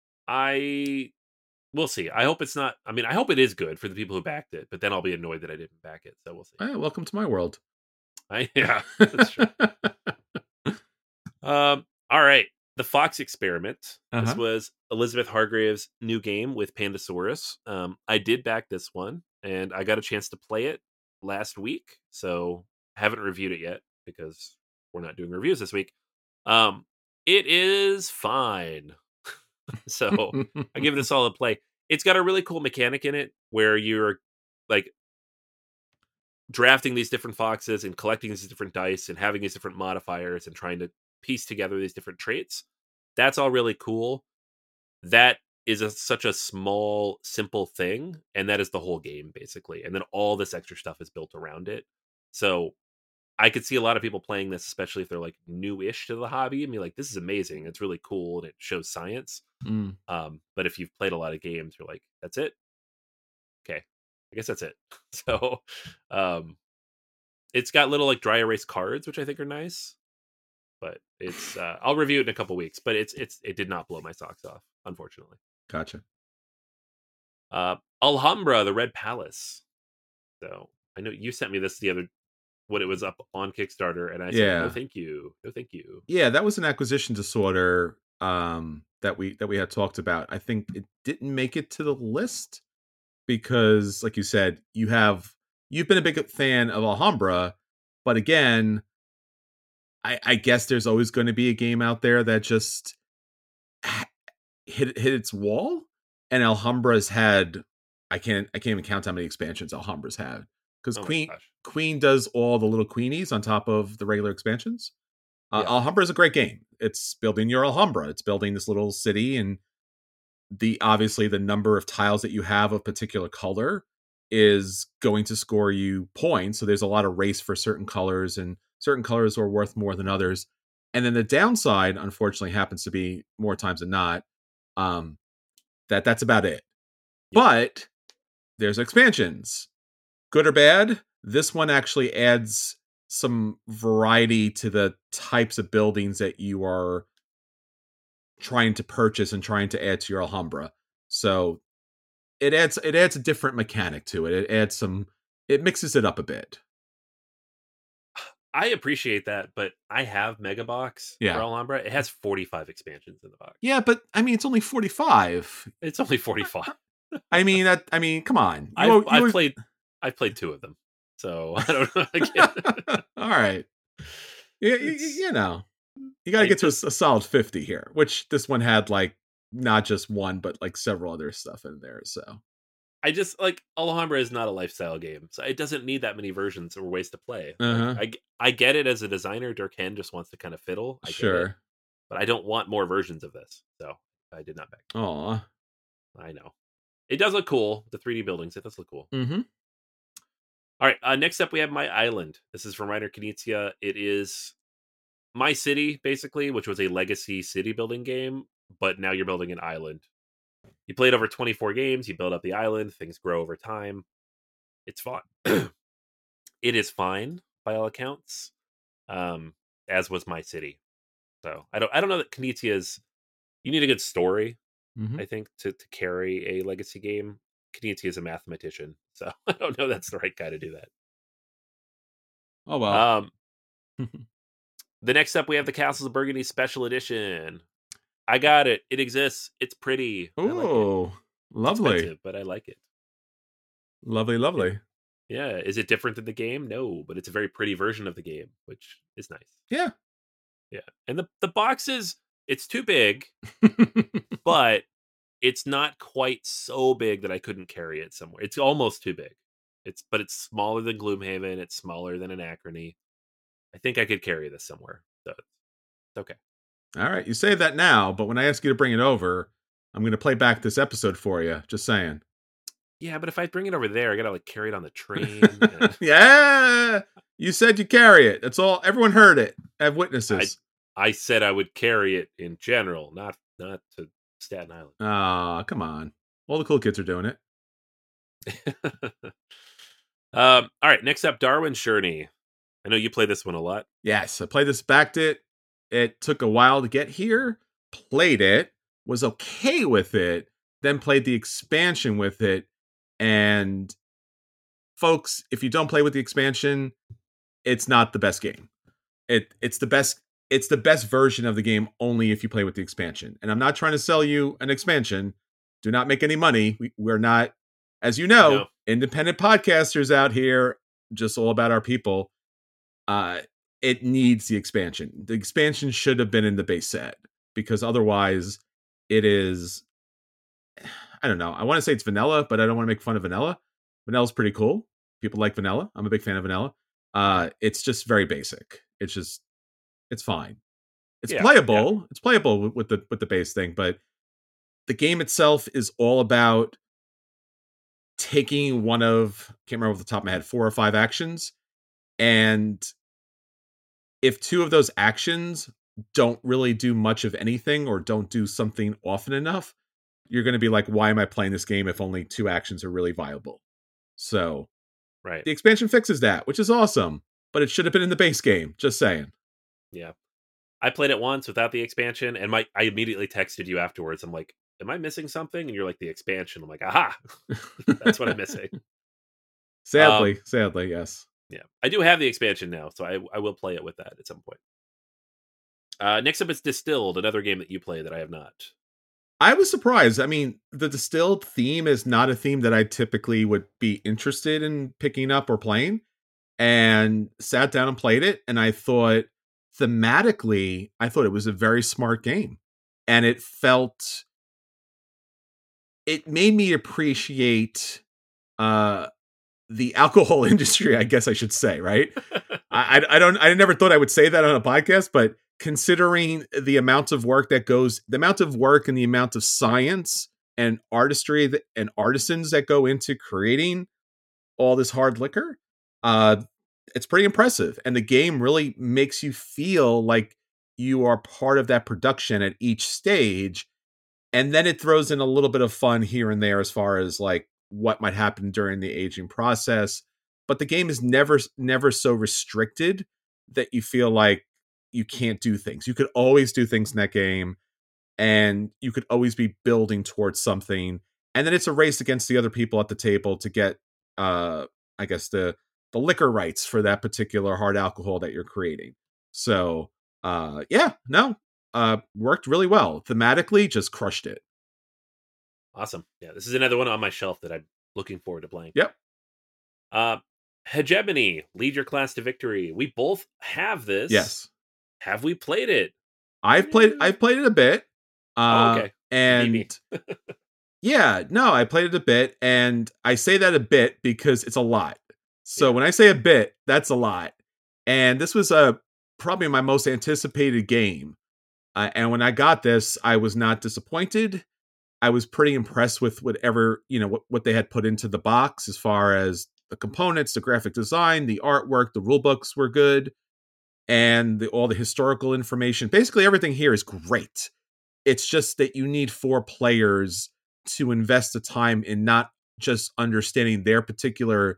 we'll see. I hope it's not. I mean, I hope it is good for the people who backed it, but then I'll be annoyed that I didn't back it. So we'll see. Hey, welcome to my world. Yeah, that's true. All right. The Fox Experiment. This was Elizabeth Hargrave's new game with Pandasaurus. I did back this one, and I got a chance to play it last week, so haven't reviewed it yet because we're not doing reviews this week. It is fine. So I give it a solid play. It's got a really cool mechanic in it where you're like drafting these different foxes and collecting these different dice and having these different modifiers and trying to piece together these different traits. That's all really cool. That is such a small, simple thing, and that is the whole game, basically. And then all this extra stuff is built around it. So I could see a lot of people playing this, especially if they're like newish to the hobby, and be like, "This is amazing! It's really cool, and it shows science." Mm. But if you've played a lot of games, you're like, "That's it? Okay, I guess that's it." So, it's got little like dry erase cards, which I think are nice. But it's I'll review it in a couple weeks. But it did not blow my socks off, unfortunately. Gotcha. Alhambra, the Red Palace. So I know you sent me this when it was up on Kickstarter, and I said, "No, thank you, no, thank you." Yeah, that was an acquisition disorder that we had talked about. I think it didn't make it to the list because, like you said, you've been a big fan of Alhambra, but again, I guess there's always going to be a game out there that just hit its wall, and Alhambra's had I can't even count how many expansions Alhambra's had because Queen does all the little queenies on top of the regular expansions. Alhambra is a great game. It's building your Alhambra. It's building this little city, and obviously the number of tiles that you have of particular color is going to score you points. So there's a lot of race for certain colors, and certain colors are worth more than others. And then the downside, unfortunately, happens to be more times than not that's about it. Yep. But there's expansions, good or bad. This one actually adds some variety to the types of buildings that you are trying to purchase and trying to add to your Alhambra. So it adds a different mechanic to it. It mixes it up a bit. I appreciate that, but I have Mega Box for Alhambra. It has 45 expansions in the box. Yeah, but I mean, it's only 45. It's only 45. I mean, come on. I've played 2 of them, so I don't know. All right. You know, you got to get to a solid 50 here, which this one had like not just one, but like several other stuff in there. So I just like Alhambra is not a lifestyle game, so it doesn't need that many versions or ways to play. Like, I get it as a designer. Dirk Henn just wants to kind of fiddle. I get it, but I don't want more versions of this, so I did not back. Aw, I know it does look cool. The 3D buildings, it does look cool. Mm-hmm. All right, next up we have My Island. This is from Reiner Knizia. It is My City, basically, which was a legacy city building game, but now you're building an island. You played over 24 games, you build up the island, things grow over time. It's fun. It is fine by all accounts, as was My City. So I don't know that Knizia's. You need a good story, I think, to carry a legacy game. Knizia is a mathematician, so I don't know that's the right guy to do that. Oh well. The next up, we have the Castles of Burgundy Special Edition. I got it. It exists. It's pretty. Oh, like lovely. But I like it. Lovely. Yeah. Is it different than the game? No, but it's a very pretty version of the game, which is nice. Yeah. And the box it's too big, but it's not quite so big that I couldn't carry it somewhere. It's almost too big. But it's smaller than Gloomhaven. It's smaller than Anachrony. I think I could carry this somewhere. So it's okay. All right, you say that now, but when I ask you to bring it over, I'm going to play back this episode for you. Just saying. Yeah, but if I bring it over there, I got to like carry it on the train. Yeah, you said you carry it. That's all. Everyone heard it. I have witnesses. I said I would carry it in general, not to Staten Island. Ah, come on. All the cool kids are doing it. All right, next up, Darwin's Journey. I know you play this one a lot. Yes, I played this, backed it. It took a while to get here, played it, was okay with it, then played the expansion with it. And folks, if you don't play with the expansion, it's not the best game. It's the best version of the game only if you play with the expansion. And I'm not trying to sell you an expansion. Do not make any money. We're not, as you know, independent podcasters out here, just all about our people. It needs the expansion. The expansion should have been in the base set because otherwise it is, I don't know. I want to say it's vanilla, but I don't want to make fun of vanilla. Vanilla's pretty cool. People like vanilla. I'm a big fan of vanilla. It's just very basic. It's fine. It's playable. Yeah. It's playable with the base thing, but the game itself is all about taking one of, can't remember off the top of my head, 4 or 5 actions. And if 2 of those actions don't really do much of anything or don't do something often enough, you're going to be like, why am I playing this game if only 2 actions are really viable? So Right. the expansion fixes that, which is awesome, but it should have been in the base game. Just saying. Yeah. I played it once without the expansion, and I immediately texted you afterwards. I'm like, am I missing something? And you're like, the expansion. I'm like, aha, that's what I'm missing. Sadly, yes. Yeah. I do have the expansion now, so I will play it with that at some point. Next up is Distilled, another game that you play that I have not. I was surprised. I mean, the Distilled theme is not a theme that I typically would be interested in picking up or playing, and sat down and played it. And I thought thematically, it was a very smart game, and it made me appreciate, the alcohol industry, I guess I should say, right? I never thought I would say that on a podcast, but considering the amount of work and the amount of science and artistry and artisans that go into creating all this hard liquor, it's pretty impressive. And the game really makes you feel like you are part of that production at each stage. And then it throws in a little bit of fun here and there as far as like what might happen during the aging process. But the game is never so restricted that you feel like you can't do things. You could always do things in that game, and you could always be building towards something. And then it's a race against the other people at the table to get, I guess, the liquor rights for that particular hard alcohol that you're creating. So, worked really well. Thematically, just crushed it. Awesome. Yeah, this is another one on my shelf that I'm looking forward to playing. Yep. Hegemony, Lead Your Class to Victory. We both have this. Yes. Have we played it? I've played it a bit. Okay. And yeah, no, I played it a bit, and I say that a bit because it's a lot. So when I say a bit, that's a lot. And this was probably my most anticipated game. And when I got this, I was not disappointed. I was pretty impressed with whatever, what they had put into the box as far as the components, the graphic design, the artwork, the rule books were good, and all the historical information. Basically, everything here is great. It's just that you need 4 players to invest the time in not just understanding their particular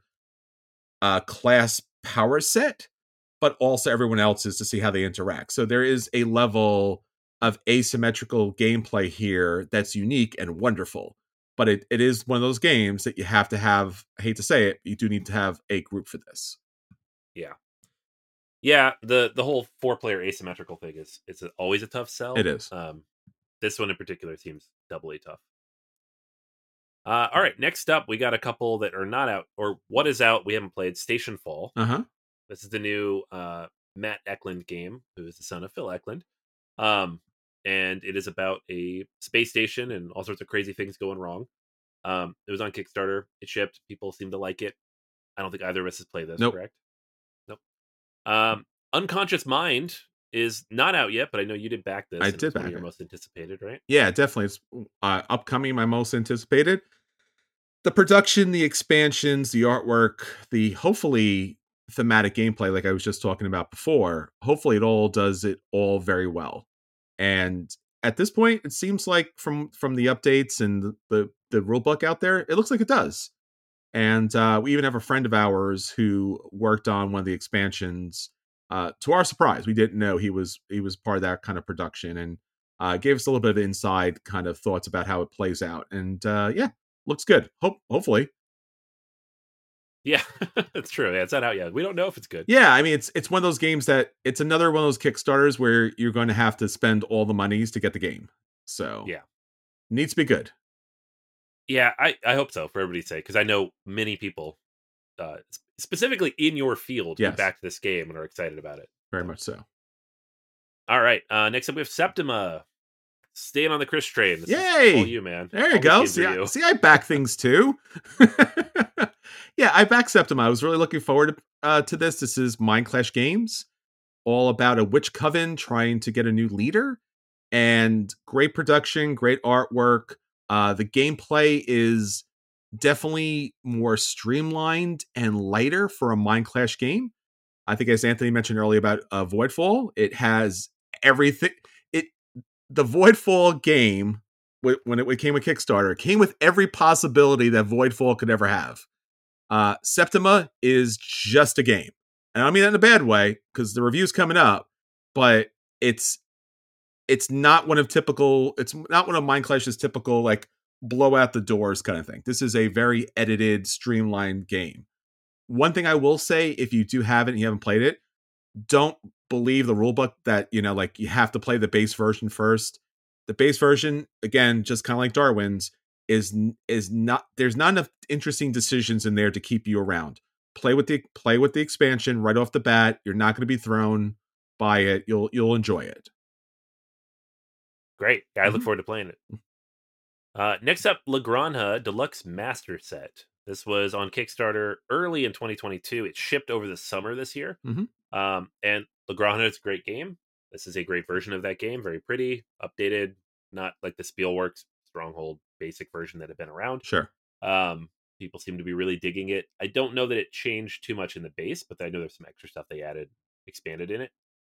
class power set, but also everyone else's to see how they interact. So there is a level of asymmetrical gameplay here that's unique and wonderful. But it is one of those games that you have to have, I hate to say it, you do need to have a group for this. Yeah. Yeah, the whole 4-player asymmetrical thing is always a tough sell. It is. This one in particular seems doubly tough. All right, next up, we got a couple that are not out, or what is out we haven't played, Station Fall. Uh-huh. This is the new Matt Eklund game, who is the son of Phil Eklund. And it is about a space station and all sorts of crazy things going wrong. It was on Kickstarter. It shipped. People seem to like it. I don't think either of us has played this, nope. Correct? Nope. Unconscious Mind is not out yet, but I know you did back this. I did back one of it. your most anticipated, right? Yeah, definitely. It's upcoming, my most anticipated. The production, the expansions, the artwork, the hopefully thematic gameplay, like I was just talking about before, hopefully it all does it all very well. And at this point, it seems like from the updates and the rulebook out there, it looks like it does. And we even have a friend of ours who worked on one of the expansions. To our surprise, we didn't know he was part of that kind of production, and gave us a little bit of inside kind of thoughts about how it plays out. And looks good. Hopefully. Yeah, that's true. Yeah, it's not out yet. We don't know if it's good. Yeah, I mean, it's one of those games that it's another one of those Kickstarters where you're going to have to spend all the monies to get the game. So yeah, needs to be good. Yeah, I hope so for everybody's sake, because I know many people, specifically in your field, who backed this game and are excited about it. Very much so. All right, next up we have Septima. Staying on the Chris train. This Yay! Is all you, man. There you go. See, I back things too. Yeah, I back Septima. I was really looking forward to this. This is Mind Clash Games, all about a witch coven trying to get a new leader, and great production, great artwork, The gameplay is definitely more streamlined and lighter for a Mind Clash game. I think, as Anthony mentioned earlier about Voidfall, it has everything. The Voidfall game, when it came with Kickstarter, it came with every possibility that Voidfall could ever have. Septima is just a game, and I don't mean that in a bad way because the review's coming up, but it's not one of Mind Clash's typical like blow out the doors kind of thing. This is a very edited, streamlined game. One thing I will say, if you do have it and you haven't played it, don't believe the rulebook that, like you have to play the base version first. The base version, again, just kind of like Darwin's, is not, there's not enough interesting decisions in there to keep you around. Play with the expansion right off the bat. You're not going to be thrown by it. You'll enjoy it. Great. I look forward to playing it. Next up, La Granja Deluxe Master Set. This was on Kickstarter early in 2022. It shipped over the summer this year. And La Granja is a great game. This is a great version of that game. Very pretty, updated, not like the Spielworks Stronghold basic version that had been around. Sure. People seem to be really digging it. I don't know that it changed too much in the base, but I know there's some extra stuff they expanded in it.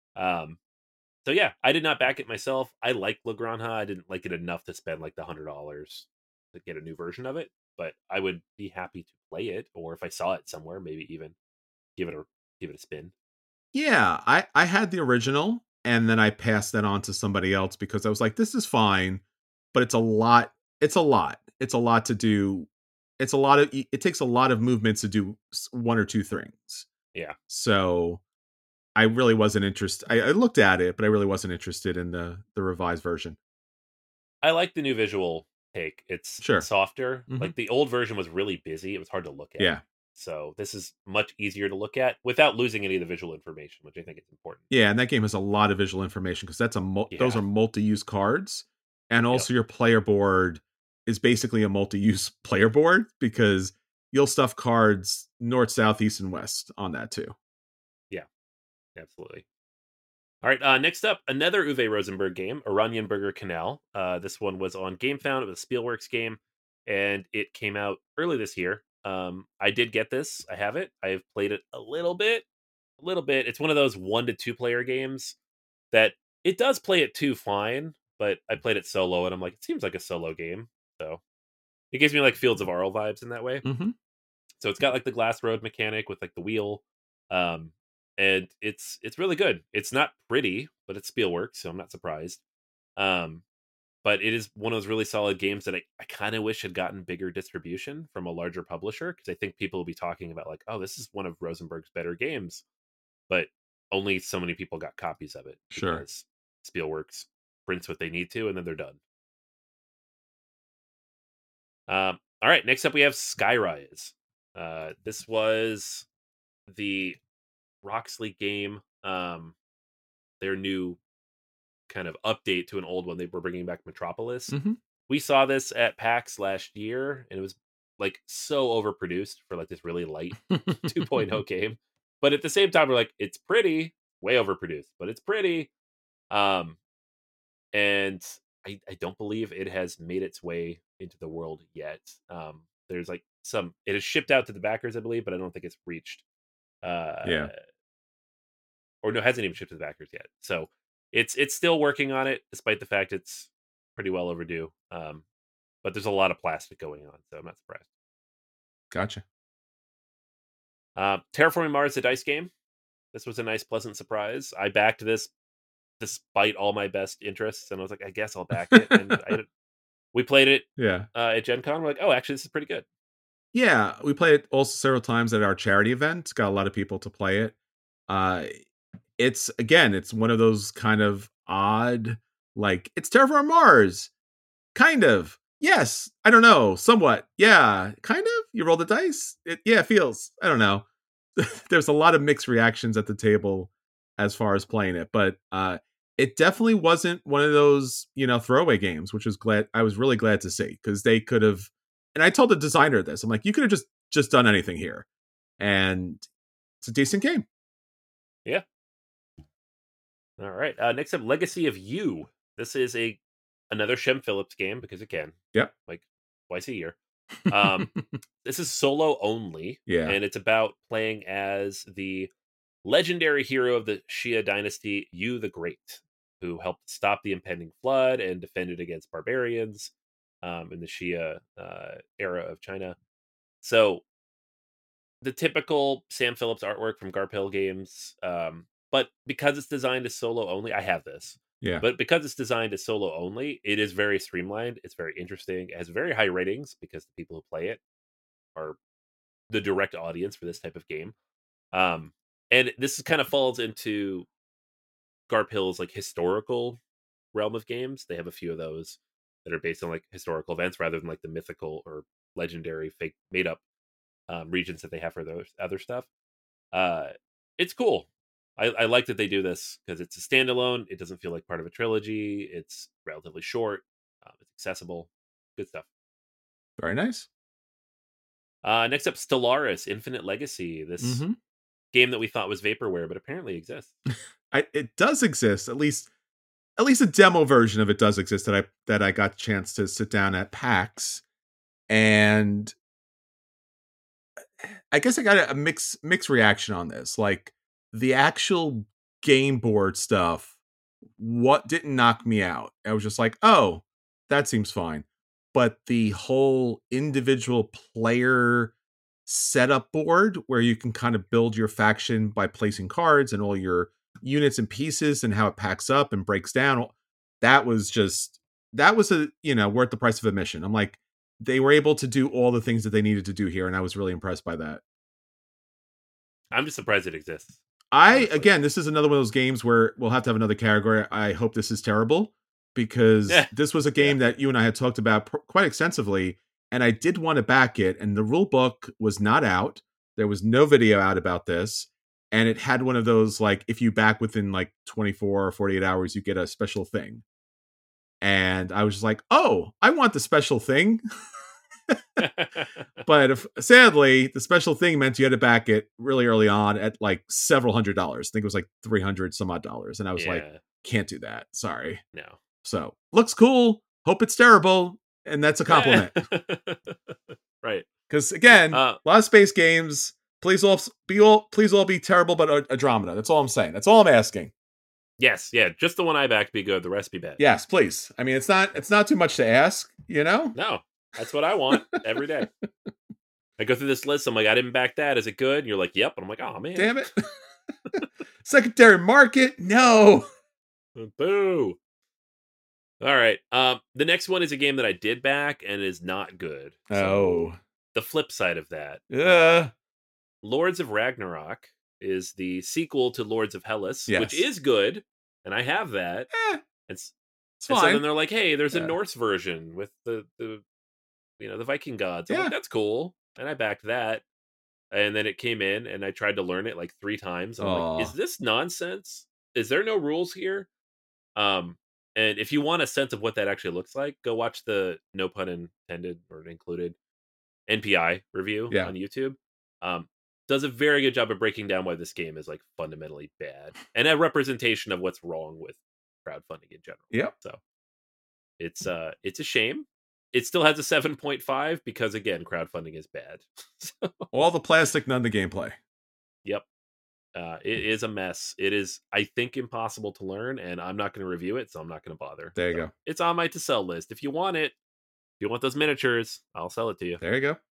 So yeah, I did not back it myself. I like La Granja. I didn't like it enough to spend like the $100 to get a new version of it, but I would be happy to play it, or if I saw it somewhere, maybe even give it a spin. Yeah, I had the original, and then I passed that on to somebody else because I was like, this is fine, but it's a lot. It's a lot to do. It takes a lot of movements to do one or two things. Yeah. So I really wasn't interested. I looked at it, but I really wasn't interested in the revised version. I like the new visual take. It's softer. Like the old version was really busy. It was hard to look at. Yeah. So this is much easier to look at without losing any of the visual information, which I think is important. Yeah, and that game has a lot of visual information because those are multi-use cards, and also your player board is basically a multi-use player board because you'll stuff cards north, south, east, and west on that too. Yeah, absolutely. All right, next up, another Uwe Rosenberg game, Oranienburger Canal. This one was on GameFound. It was a Spielworks game, and it came out early this year. I did get this. I have it. I've played it a little bit. It's one of those 1 to 2 player games that it does play at 2 fine, but I played it solo, and I'm like, it seems like a solo game. So it gives me like Fields of Arle vibes in that way. So it's got like the glass road mechanic with like the wheel. And it's really good. It's not pretty, but it's Spielworks, so I'm not surprised. But it is one of those really solid games that I kind of wish had gotten bigger distribution from a larger publisher, because I think people will be talking about like, oh, this is one of Rosenberg's better games, but only so many people got copies of it. Sure. Because Spielworks prints what they need to, and then they're done. All right, next up we have Skyrise. This was the Roxley game, their new kind of update to an old one. They were bringing back Metropolis. We saw this at PAX last year, and it was like so overproduced for like this really light 2.0 game. But at the same time, we're like, it's pretty, way overproduced, but it's pretty. And I don't believe it has made its way into the world yet. There's like it has shipped out to the backers, I believe, but I don't think it's reached. Or no, it hasn't even shipped to the backers yet. So it's still working on it, despite the fact it's pretty well overdue. But there's a lot of plastic going on, so I'm not surprised. Gotcha. Terraforming Mars, the dice game. This was a nice, pleasant surprise. I backed this despite all my best interests, and I was like, I guess I'll back it. And we played it at Gen Con. We're like, oh, actually, this is pretty good. Yeah, we played it also several times at our charity event. Got a lot of people to play it. It's one of those kind of odd, like, it's Terraforming Mars. Kind of. Yes. I don't know. Somewhat. Yeah. Kind of. You roll the dice. It feels. I don't know. There's a lot of mixed reactions at the table as far as playing it, but it definitely wasn't one of those, throwaway games, which I was really glad to see, because they could have, and I told the designer this, I'm like, you could have just done anything here. And it's a decent game. Yeah. All right. Next up, Legacy of You. This is another Shem Phillips game, because again, Yep. like twice a year. This is solo only, Yeah. and it's about playing as the legendary hero of the Xia dynasty, Yu the Great, who helped stop the impending flood and defended against barbarians in the Xia era of China. So the typical Sam Phillips artwork from Garphill Games, but because it's designed as solo only, I have this. Yeah. But because it's designed as solo only, it is very streamlined. It's very interesting. It has very high ratings because the people who play it are the direct audience for this type of game. And this kind of falls into Garphill's like historical realm of games. They have a few of those that are based on like historical events rather than like the mythical or legendary fake made up regions that they have for those other stuff. It's cool. I like that they do this because it's a standalone. It doesn't feel like part of a trilogy. It's relatively short. It's accessible. Good stuff. Very nice. Next up, Stellaris: Infinite Legacy. This game that we thought was vaporware, but apparently exists. It does exist. At least a demo version of it does exist that I got a chance to sit down at PAX, and I guess I got a mixed reaction on this. Like the actual game board stuff, what didn't knock me out? I was just like, oh, that seems fine. But the whole individual player setup board where you can kind of build your faction by placing cards and all your units and pieces and how it packs up and breaks down, that was a, worth the price of admission. I'm like, they were able to do all the things that they needed to do here, and I was really impressed by that. I'm just surprised it exists. Again, this is another one of those games where we'll have to have another category. I hope this is terrible, because this was a game that you and I had talked about quite extensively, and I did want to back it, and the rule book was not out. There was no video out about this, and it had one of those, like, if you back within like 24 or 48 hours, you get a special thing. And I was just like, oh, I want the special thing. But sadly, the special thing meant you had to back it really early on at like several $100s. I think it was like $300 some odd. And I was like, can't do that. Sorry. No. So looks cool. Hope it's terrible. And that's a compliment. Right. Because again, a lot of space games, please all be terrible, but Andromeda. That's all I'm saying. That's all I'm asking. Yes, yeah, just the one I backed be good, the rest be bad. Yes, please. I mean, it's not too much to ask, No, that's what I want every day. I go through this list, I'm like, I didn't back that. Is it good? And you're like, yep. And I'm like, oh man, damn it. Secondary market, no. Boo. All right. The next one is a game that I did back and is not good. So the flip side of that, Lords of Ragnarok is the sequel to Lords of Hellas, which is good, and I have that. It's fine. So then they're like, "Hey, there's a Norse version with the Viking gods." I'm like, that's cool, and I backed that. And then it came in, and I tried to learn it like 3 times. I'm like, "Is this nonsense? Is there no rules here?" And if you want a sense of what that actually looks like, go watch the no pun intended or included NPI review on YouTube. Does a very good job of breaking down why this game is like fundamentally bad and a representation of what's wrong with crowdfunding in general. Yep. So it's a shame. It still has a 7.5 because again, crowdfunding is bad. All the plastic, none the gameplay. Yep. It is a mess. It is, I think, impossible to learn, and I'm not going to review it, so I'm not going to bother. There you go. It's on my to sell list. If you want it, if you want those miniatures, I'll sell it to you. There you go.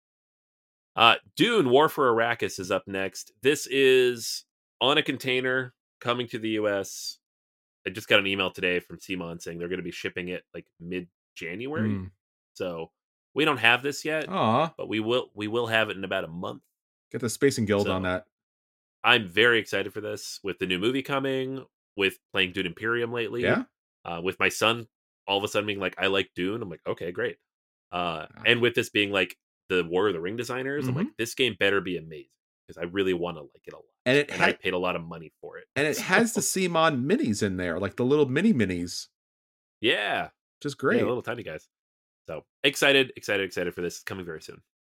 Dune War for Arrakis is up next. This is on a container coming to the US. I just got an email today from CMON saying they're going to be shipping it like mid-January. So we don't have this yet, but we will have it in about a month. Get the Space and Guild on that. I'm very excited for this with the new movie coming, with playing Dune Imperium lately. Yeah. With my son all of a sudden being like, I like Dune. I'm like, okay, great. And with this being like the War of the Ring designers, I'm like, this game better be amazing because I really want to like it a lot. And I paid a lot of money for it. And it has the CMON minis in there, like the little minis. Yeah. Just great. Yeah, little tiny guys. So excited for this. It's coming very soon.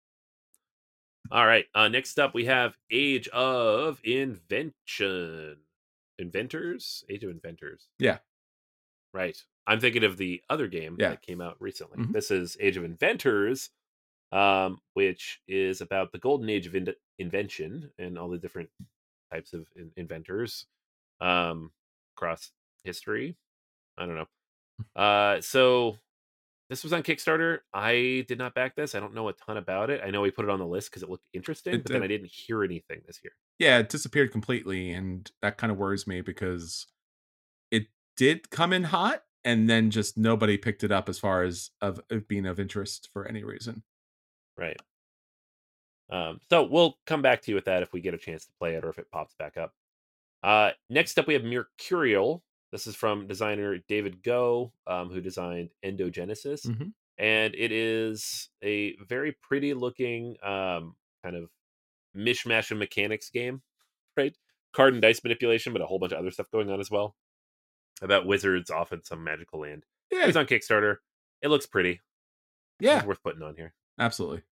All right. Next up, we have Age of Invention. Age of Inventors. Yeah. Right. I'm thinking of the other game that came out recently. Mhm. This is Age of Inventors, which is about the golden age of invention and all the different types of inventors across history. I don't know. So this was on Kickstarter. I did not back this. I don't know a ton about it. I know we put it on the list because it looked interesting, but then I didn't hear anything this year. Yeah, it disappeared completely, and that kind of worries me because it did come in hot, and then just nobody picked it up as far as of being of interest for any reason. Right. So we'll come back to you with that if we get a chance to play it or if it pops back up. Next up, we have Mercurial. This is from designer David Go, who designed Endogenesis. Mm-hmm. And it is a very pretty looking kind of mishmash of mechanics game, right? Card and dice manipulation, but a whole bunch of other stuff going on as well. About wizards off in some magical land. Yeah. It was on Kickstarter. It looks pretty. Yeah. It's worth putting on here. Absolutely.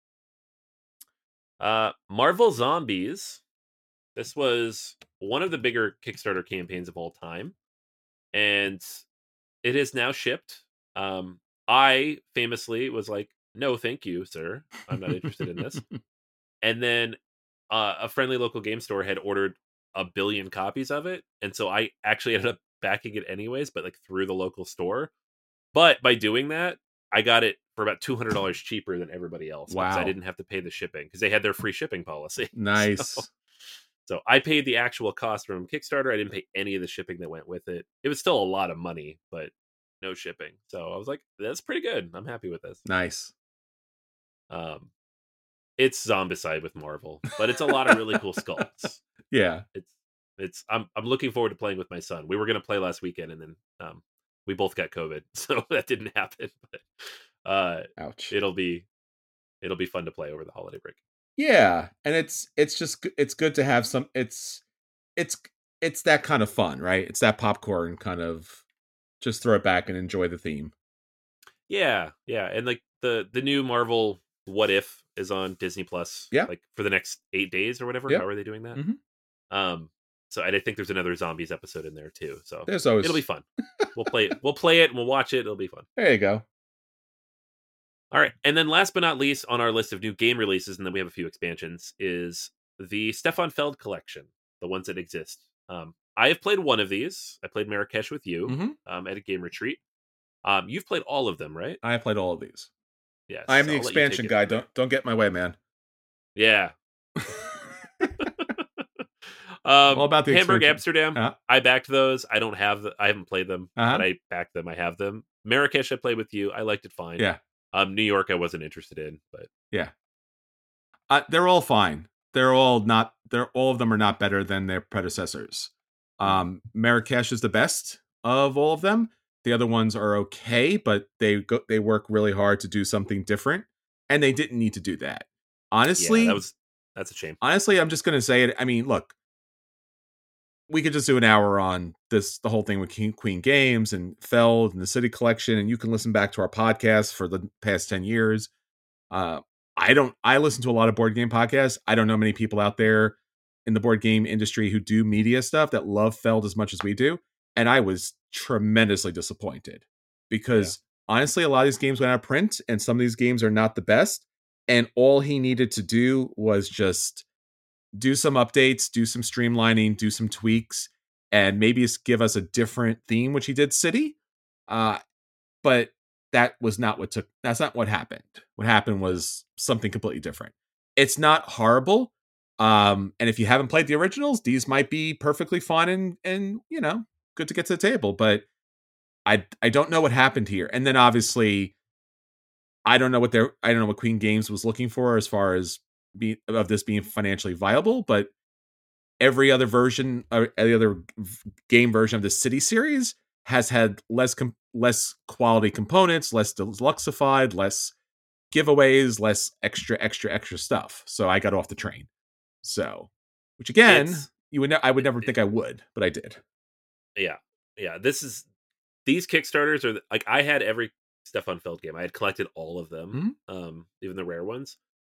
Marvel Zombies. This was one of the bigger Kickstarter campaigns of all time. And it is now shipped. I famously was like, no, thank you, sir. I'm not interested in this. And then a friendly local game store had ordered 1 billion copies of it. And so I actually ended up backing it anyways, but like through the local store. But by doing that, I got it for about $200 cheaper than everybody else. Wow. Because I didn't have to pay the shipping because they had their free shipping policy. Nice. So I paid the actual cost from Kickstarter. I didn't pay any of the shipping that went with it. It was still a lot of money, but no shipping. So I was like, that's pretty good. I'm happy with this. Nice. It's Zombicide with Marvel, but it's a lot of really cool sculpts. Yeah. I'm looking forward to playing with my son. We were going to play last weekend and then we both got COVID, so that didn't happen. But ouch. It'll be fun to play over the holiday break. Yeah, and it's good to have some. It's that kind of fun, right? It's that popcorn kind of just throw it back and enjoy the theme. Yeah, and like the new Marvel What If is on Disney Plus. Yeah, like for the next 8 days or whatever. Yep. How are they doing that? Mm-hmm. So I think there's another zombies episode in there too. So there's always it'll be fun. We'll play it. We'll play it and we'll watch it. It'll be fun. There you go. All right, and then last but not least on our list of new game releases, and then we have a few expansions, is the Stefan Feld collection, the ones that exist. I have played one of these. I played Marrakesh with you at a game retreat. You've played all of them, right? I have played all of these. Yes, I am the expansion guy. Don't get in my way, man. Yeah. All about the Hamburg, expansion. Amsterdam. I backed those. I haven't played them, but I backed them. I have them. Marrakesh, I played with you. I liked it fine. Yeah. New York, I wasn't interested in, but yeah, they're all fine. All of them are not better than their predecessors. Marrakesh is the best of all of them. The other ones are okay, but they work really hard to do something different, and they didn't need to do that. Honestly, that's a shame. Honestly, I'm just going to say it. I mean, look, we could just do an hour on the whole thing with Queen Games and Feld and the City Collection, and you can listen back to our podcast for the past 10 years. I listen to a lot of board game podcasts. I don't know many people out there in the board game industry who do media stuff that love Feld as much as we do. And I was tremendously disappointed because honestly, a lot of these games went out of print and some of these games are not the best. And all he needed to do was just do some updates, do some streamlining, do some tweaks, and maybe give us a different theme, which he did City. But that's not what happened. What happened was something completely different. It's not horrible. And if you haven't played the originals, these might be perfectly fun and good to get to the table. But I don't know what happened here. And then obviously I don't know what Queen Games was looking for as far as this being financially viable, but every other version or any other game version of the City series has had less quality components, less deluxified, less giveaways, less extra stuff. So I got off the train. So, which again, I would never think I would, but I did. Yeah. These Kickstarters are like, I had every Stefan Feld game. I had collected all of them, even the rare ones.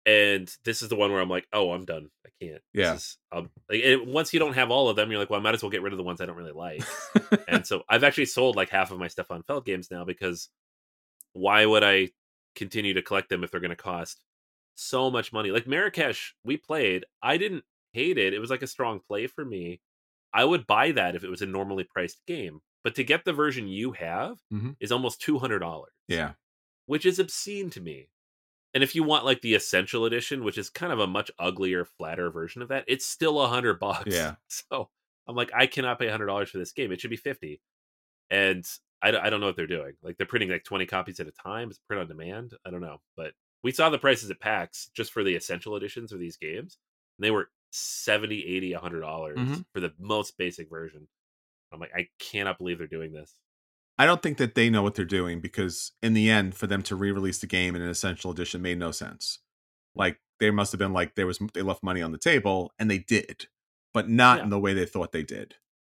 And this is the one where I'm like, oh, I'm done. I can't. Yeah. Once you don't have all of them, you're like, well, I might as well get rid of the ones I don't really like. And so I've actually sold like half of my stuff on Feld Games now, because why would I continue to collect them if they're going to cost so much money? Like Marrakesh, we played. I didn't hate it. It was like a strong play for me. I would buy that if it was a normally priced game. But to get the version you have is almost $200. Yeah. Which is obscene to me. And if you want like the Essential Edition, which is kind of a much uglier, flatter version of that, it's still $100. Yeah. So I'm like, I cannot pay $100 for this game. It should be $50. And I don't know what they're doing. Like they're printing like 20 copies at a time. It's print on demand. I don't know. But we saw the prices at PAX just for the Essential Editions of these games. And they were $70, $80, $100 for the most basic version. I'm like, I cannot believe they're doing this. I don't think that they know what they're doing, because in the end, for them to re-release the game in an Essential Edition made no sense. Like they must have been like they left money on the table, and they did, but not in the way they thought they did.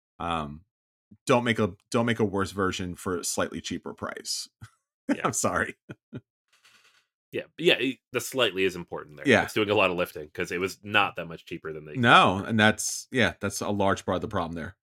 Don't make a worse version for a slightly cheaper price. Yeah. I'm sorry. Yeah. The slightly is important there. Yeah, it's doing a lot of lifting, because it was not that much cheaper than they. No, and that's a large part of the problem there.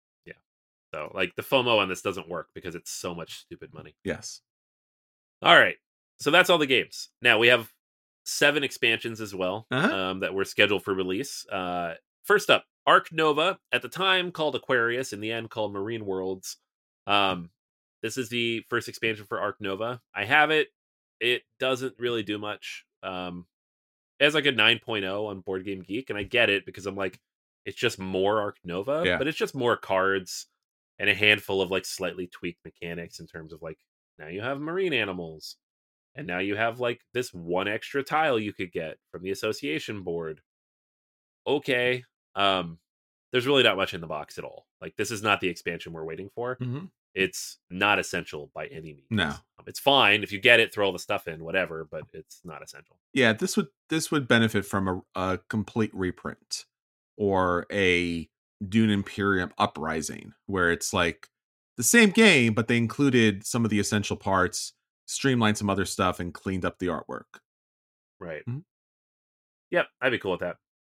So, like, the FOMO on this doesn't work because it's so much stupid money. Yes. All right. So that's all the games. Now, we have 7 expansions as well that were scheduled for release. First up, Ark Nova, at the time called Aquarius, in the end called Marine Worlds. This is the first expansion for Ark Nova. I have it. It doesn't really do much. It has like a 9.0 on Board Game Geek, and I get it because I'm like, it's just more Ark Nova, but it's just more cards and a handful of like slightly tweaked mechanics in terms of like, now you have marine animals, and now you have like this one extra tile you could get from the association board. Okay. There's really not much in the box at all. Like, this is not the expansion we're waiting for. It's not essential by any means. No. It's fine if you get it, throw all the stuff in, whatever, but it's not essential. Yeah, this would benefit from a complete reprint, or a Dune Imperium Uprising, where it's like the same game, but they included some of the essential parts, streamlined some other stuff, and cleaned up the artwork. Right. Yep, I'd be cool with that.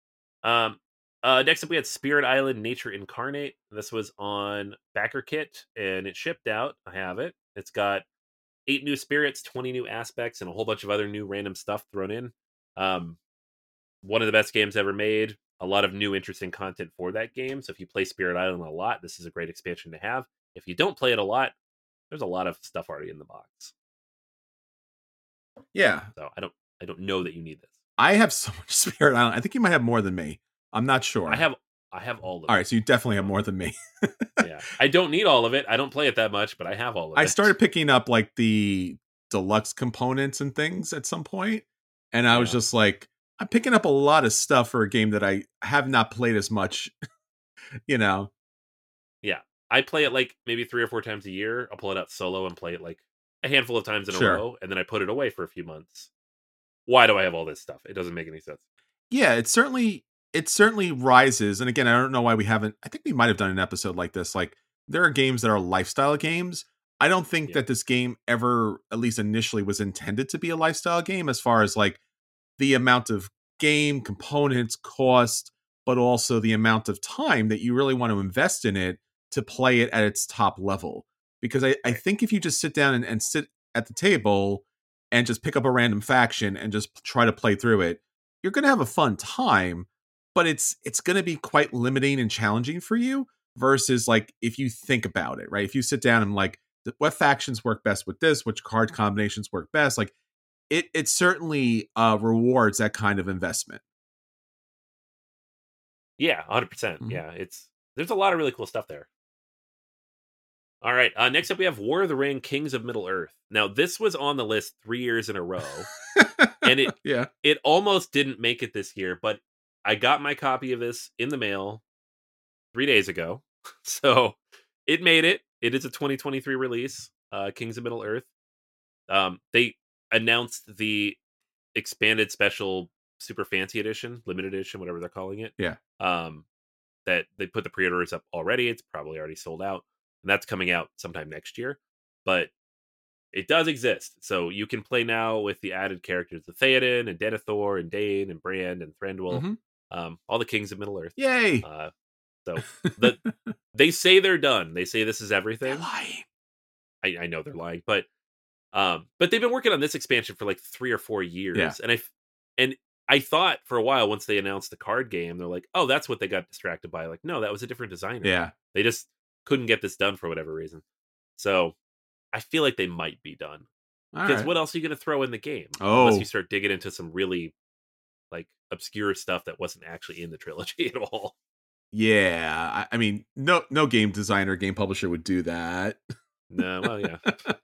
Next up, we had Spirit Island Nature Incarnate. This was on Backer Kit, and it shipped out. I have it. It's got 8 new spirits, 20 new aspects, and a whole bunch of other new random stuff thrown in. One of the best games ever made. A lot of new interesting content for that game. So if you play Spirit Island a lot, this is a great expansion to have. If you don't play it a lot, there's a lot of stuff already in the box. Yeah. So I don't know that you need this. I have so much Spirit Island. I think you might have more than me. I'm not sure. I have all of it. All right, so you definitely have more than me. Yeah. I don't need all of it. I don't play it that much, but I have all of it. I started picking up like the deluxe components and things at some point, and I was just like, I'm picking up a lot of stuff for a game that I have not played as much, you know? Yeah. I play it like maybe 3 or 4 times a year. I'll pull it out solo and play it like a handful of times in a row, and then I put it away for a few months. Why do I have all this stuff? It doesn't make any sense. Yeah, it certainly rises. And again, I don't know why we haven't. I think we might have done an episode like this. Like, there are games that are lifestyle games. I don't think that this game ever, at least initially, was intended to be a lifestyle game, as far as like the amount of game components, cost, but also the amount of time that you really want to invest in it to play it at its top level. Because I think if you just sit down and sit at the table and just pick up a random faction and just try to play through it, you're going to have a fun time, but it's going to be quite limiting and challenging for you, versus like if you think about it, right? If you sit down and like, what factions work best with this, which card combinations work best, like it certainly rewards that kind of investment. Yeah, 100%. Yeah, there's a lot of really cool stuff there. All right, next up we have War of the Ring, Kings of Middle-earth. Now, this was on the list 3 years in a row, and it almost didn't make it this year, but I got my copy of this in the mail 3 days ago, so it made it. It is a 2023 release, Kings of Middle-earth. They announced the expanded special super fancy edition, limited edition, whatever they're calling it. Yeah. That they put the pre-orders up already. It's probably already sold out. And that's coming out sometime next year. But it does exist. So you can play now with the added characters of Theoden and Denethor and Dane and Brand and Thranduil, all the kings of Middle Earth. Yay! So they say they're done. They say this is everything. They're lying. I know they're lying, but they've been working on this expansion for like 3 or 4 years, Yeah. and I thought for a while once they announced the card game, they're like, oh, that's what they got distracted by. Like, no, that was a different designer. Yeah. They just couldn't get this done for whatever reason. So I feel like they might be done. Because what else are you going to throw in the game? Unless you start digging into some really like obscure stuff that wasn't actually in the trilogy at all. Yeah, I mean, no game designer, game publisher would do that. No, well, yeah.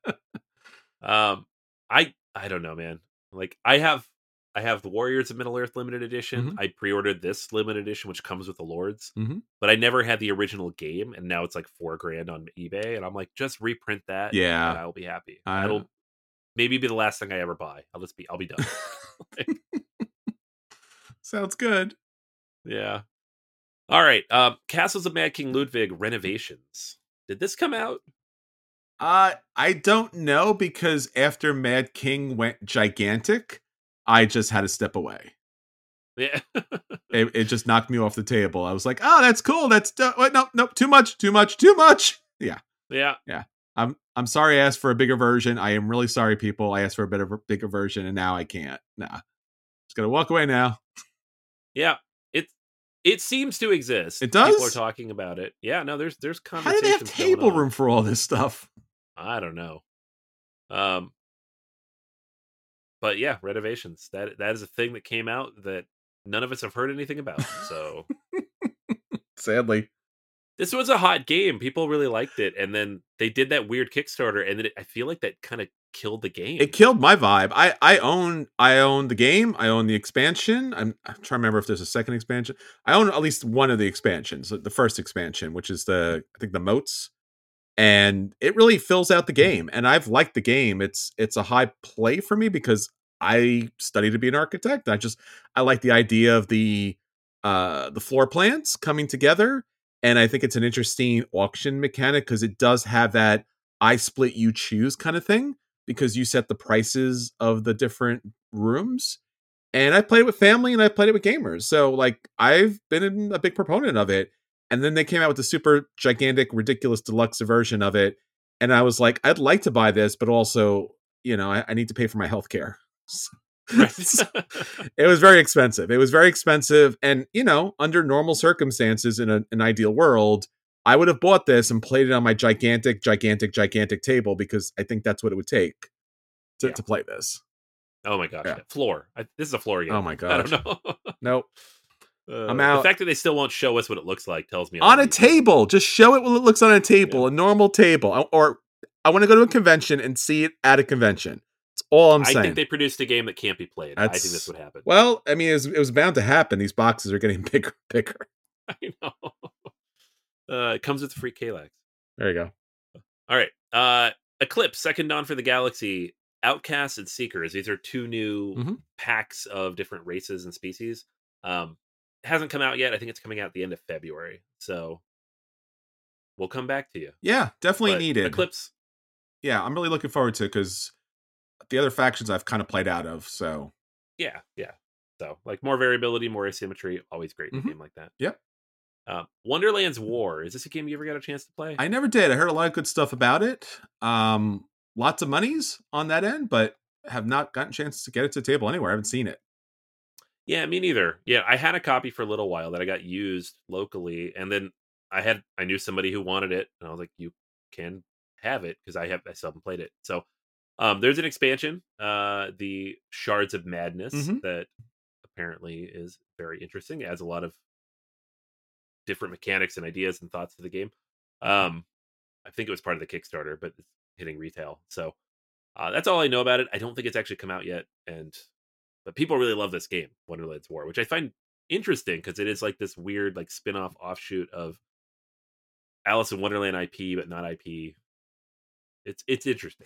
I don't know, man. Like I have the Warriors of Middle Earth limited edition. I pre-ordered this limited edition, which comes with the Lords, but I never had the original game, and now it's like $4,000 on eBay, and I'm like, just reprint that, and I'll be happy. It'll maybe be the last thing I ever buy. I'll be done. Sounds good. Yeah. All right. Castles of Mad King Ludwig renovations. Did this come out? I don't know, because after Mad King went gigantic, I just had to step away. Yeah. it just knocked me off the table. I was like, oh, that's cool. That's no, too much. Yeah. Yeah. I'm sorry I asked for a bigger version. I am really sorry, people. I asked for a bigger version, and now I can't. Nah. Just gonna walk away now. Yeah. It seems to exist. It does? People are talking about it. Yeah, no, there's conversations. How do they have table room for all this stuff? I don't know. But yeah, renovations. That is a thing that came out that none of us have heard anything about. So sadly, this was a hot game. People really liked it, and then they did that weird Kickstarter, and then I feel like that kind of killed the game. It killed my vibe. I own the game. I own the expansion. I'm trying to remember if there's a second expansion. I own at least one of the expansions, the first expansion, which is I think the Moats, and it really fills out the game. And I've liked the game. It's a high play for me because I studied to be an architect. I like the idea of the floor plans coming together. And I think it's an interesting auction mechanic because it does have that I split, you choose kind of thing, because you set the prices of the different rooms. And I played it with family and I played it with gamers. So like I've been a big proponent of it. And then they came out with the super gigantic, ridiculous deluxe version of it. And I was like, I'd like to buy this, but also, I need to pay for my healthcare. It was very expensive. And, under normal circumstances in an ideal world, I would have bought this and played it on my gigantic table, because I think that's what it would take to play this. Oh my gosh. Yeah. Floor. This is a floor game. Oh my gosh. I don't know. Nope. I'm out. The fact that they still won't show us what it looks like tells me on a table. Just show it what it looks on a table, a normal table. Or I want to go to a convention and see it at a convention. That's all I'm saying. I think they produced a game that can't be played. I think this would happen. Well, I mean, it was bound to happen. These boxes are getting bigger. I know. It comes with free Kallax. There you go. All right. Eclipse, Second Dawn for the Galaxy, Outcasts and Seekers. These are 2 new packs of different races and species. It hasn't come out yet. I think it's coming out at the end of February. So we'll come back to you. Yeah, definitely needed. Eclipse. Yeah, I'm really looking forward to it because the other factions I've kind of played out of. So yeah. So like more variability, more asymmetry, always great in a game like that. Yep. Wonderland's War. Is this a game you ever got a chance to play? I never did. I heard a lot of good stuff about it. Lots of monies on that end, but have not gotten a chance to get it to the table anywhere. I haven't seen it. Yeah, me neither. Yeah, I had a copy for a little while that I got used locally, and then I knew somebody who wanted it, and I was like, "You can have it," because I still haven't played it. So, there's an expansion, the Shards of Madness, that apparently is very interesting. It adds a lot of different mechanics and ideas and thoughts to the game. I think it was part of the Kickstarter, but it's hitting retail. So, that's all I know about it. I don't think it's actually come out yet, but people really love this game, Wonderland's War, which I find interesting because it is like this weird like spin-off offshoot of Alice in Wonderland IP, but not IP. It's interesting.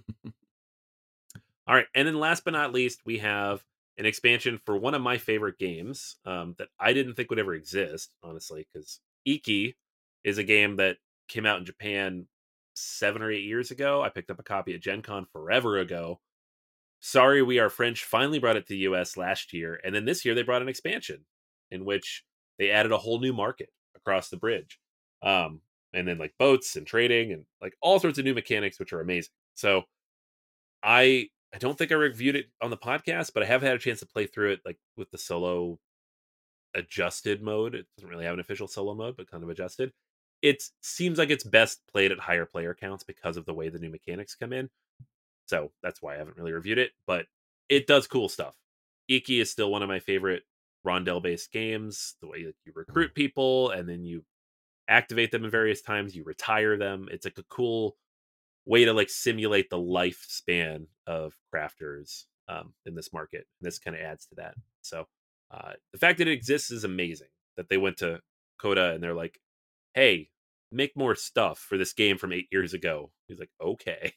All right, and then last but not least, we have an expansion for one of my favorite games that I didn't think would ever exist, honestly, because Iki is a game that came out in Japan 7 or 8 years ago. I picked up a copy at Gen Con forever ago. Sorry We Are French finally brought it to the US last year, and then this year they brought an expansion in which they added a whole new market across the bridge. And then like boats and trading and like all sorts of new mechanics, which are amazing. So I don't think I reviewed it on the podcast, but I have had a chance to play through it like with the solo adjusted mode. It doesn't really have an official solo mode, but kind of adjusted. It seems like it's best played at higher player counts because of the way the new mechanics come in. So that's why I haven't really reviewed it, but it does cool stuff. Iki is still one of my favorite rondel-based games. The way that you recruit people and then you activate them in various times, you retire them. It's like a cool way to like simulate the lifespan of crafters in this market. And this kind of adds to that. So the fact that it exists is amazing. That they went to Coda and they're like, "Hey, make more stuff for this game from 8 years ago." He's like, "Okay."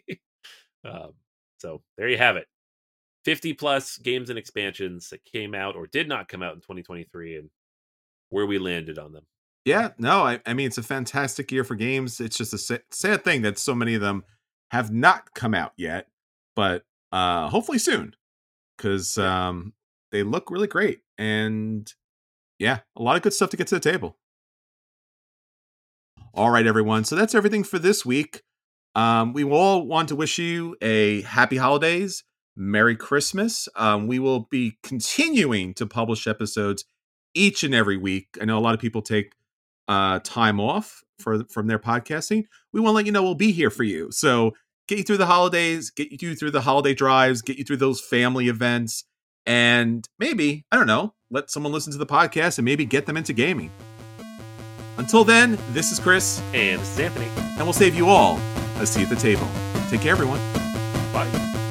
So there you have it. 50 plus games and expansions that came out or did not come out in 2023 and where we landed on them. Yeah, no, I mean, it's a fantastic year for games. It's just a sad thing that so many of them have not come out yet, but hopefully soon, because they look really great. And yeah, a lot of good stuff to get to the table. All right, everyone. So that's everything for this week. We all want to wish you a happy holidays, Merry Christmas. We will be continuing to publish episodes each and every week. I know a lot of people take time off from their podcasting. We want to let you know we'll be here for you. So get you through the holidays, get you through the holiday drives, get you through those family events, and maybe, I don't know, let someone listen to the podcast and maybe get them into gaming. Until then, this is Chris. And this is Anthony. And we'll save you all a seat at the table. Take care, everyone. Bye.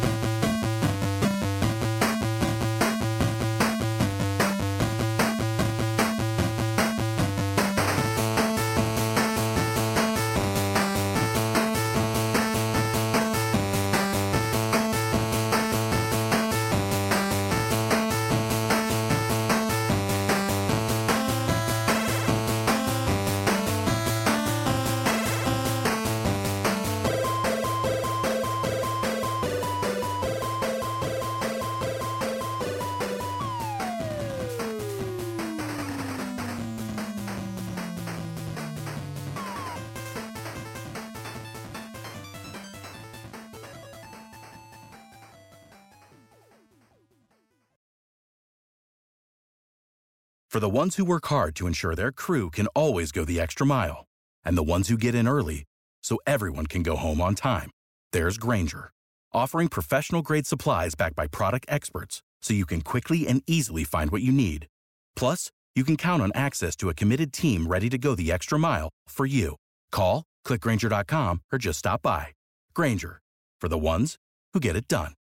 For the ones who work hard to ensure their crew can always go the extra mile, and the ones who get in early so everyone can go home on time, there's Grainger, offering professional-grade supplies backed by product experts so you can quickly and easily find what you need. Plus, you can count on access to a committed team ready to go the extra mile for you. Call, click Grainger.com, or just stop by. Grainger, for the ones who get it done.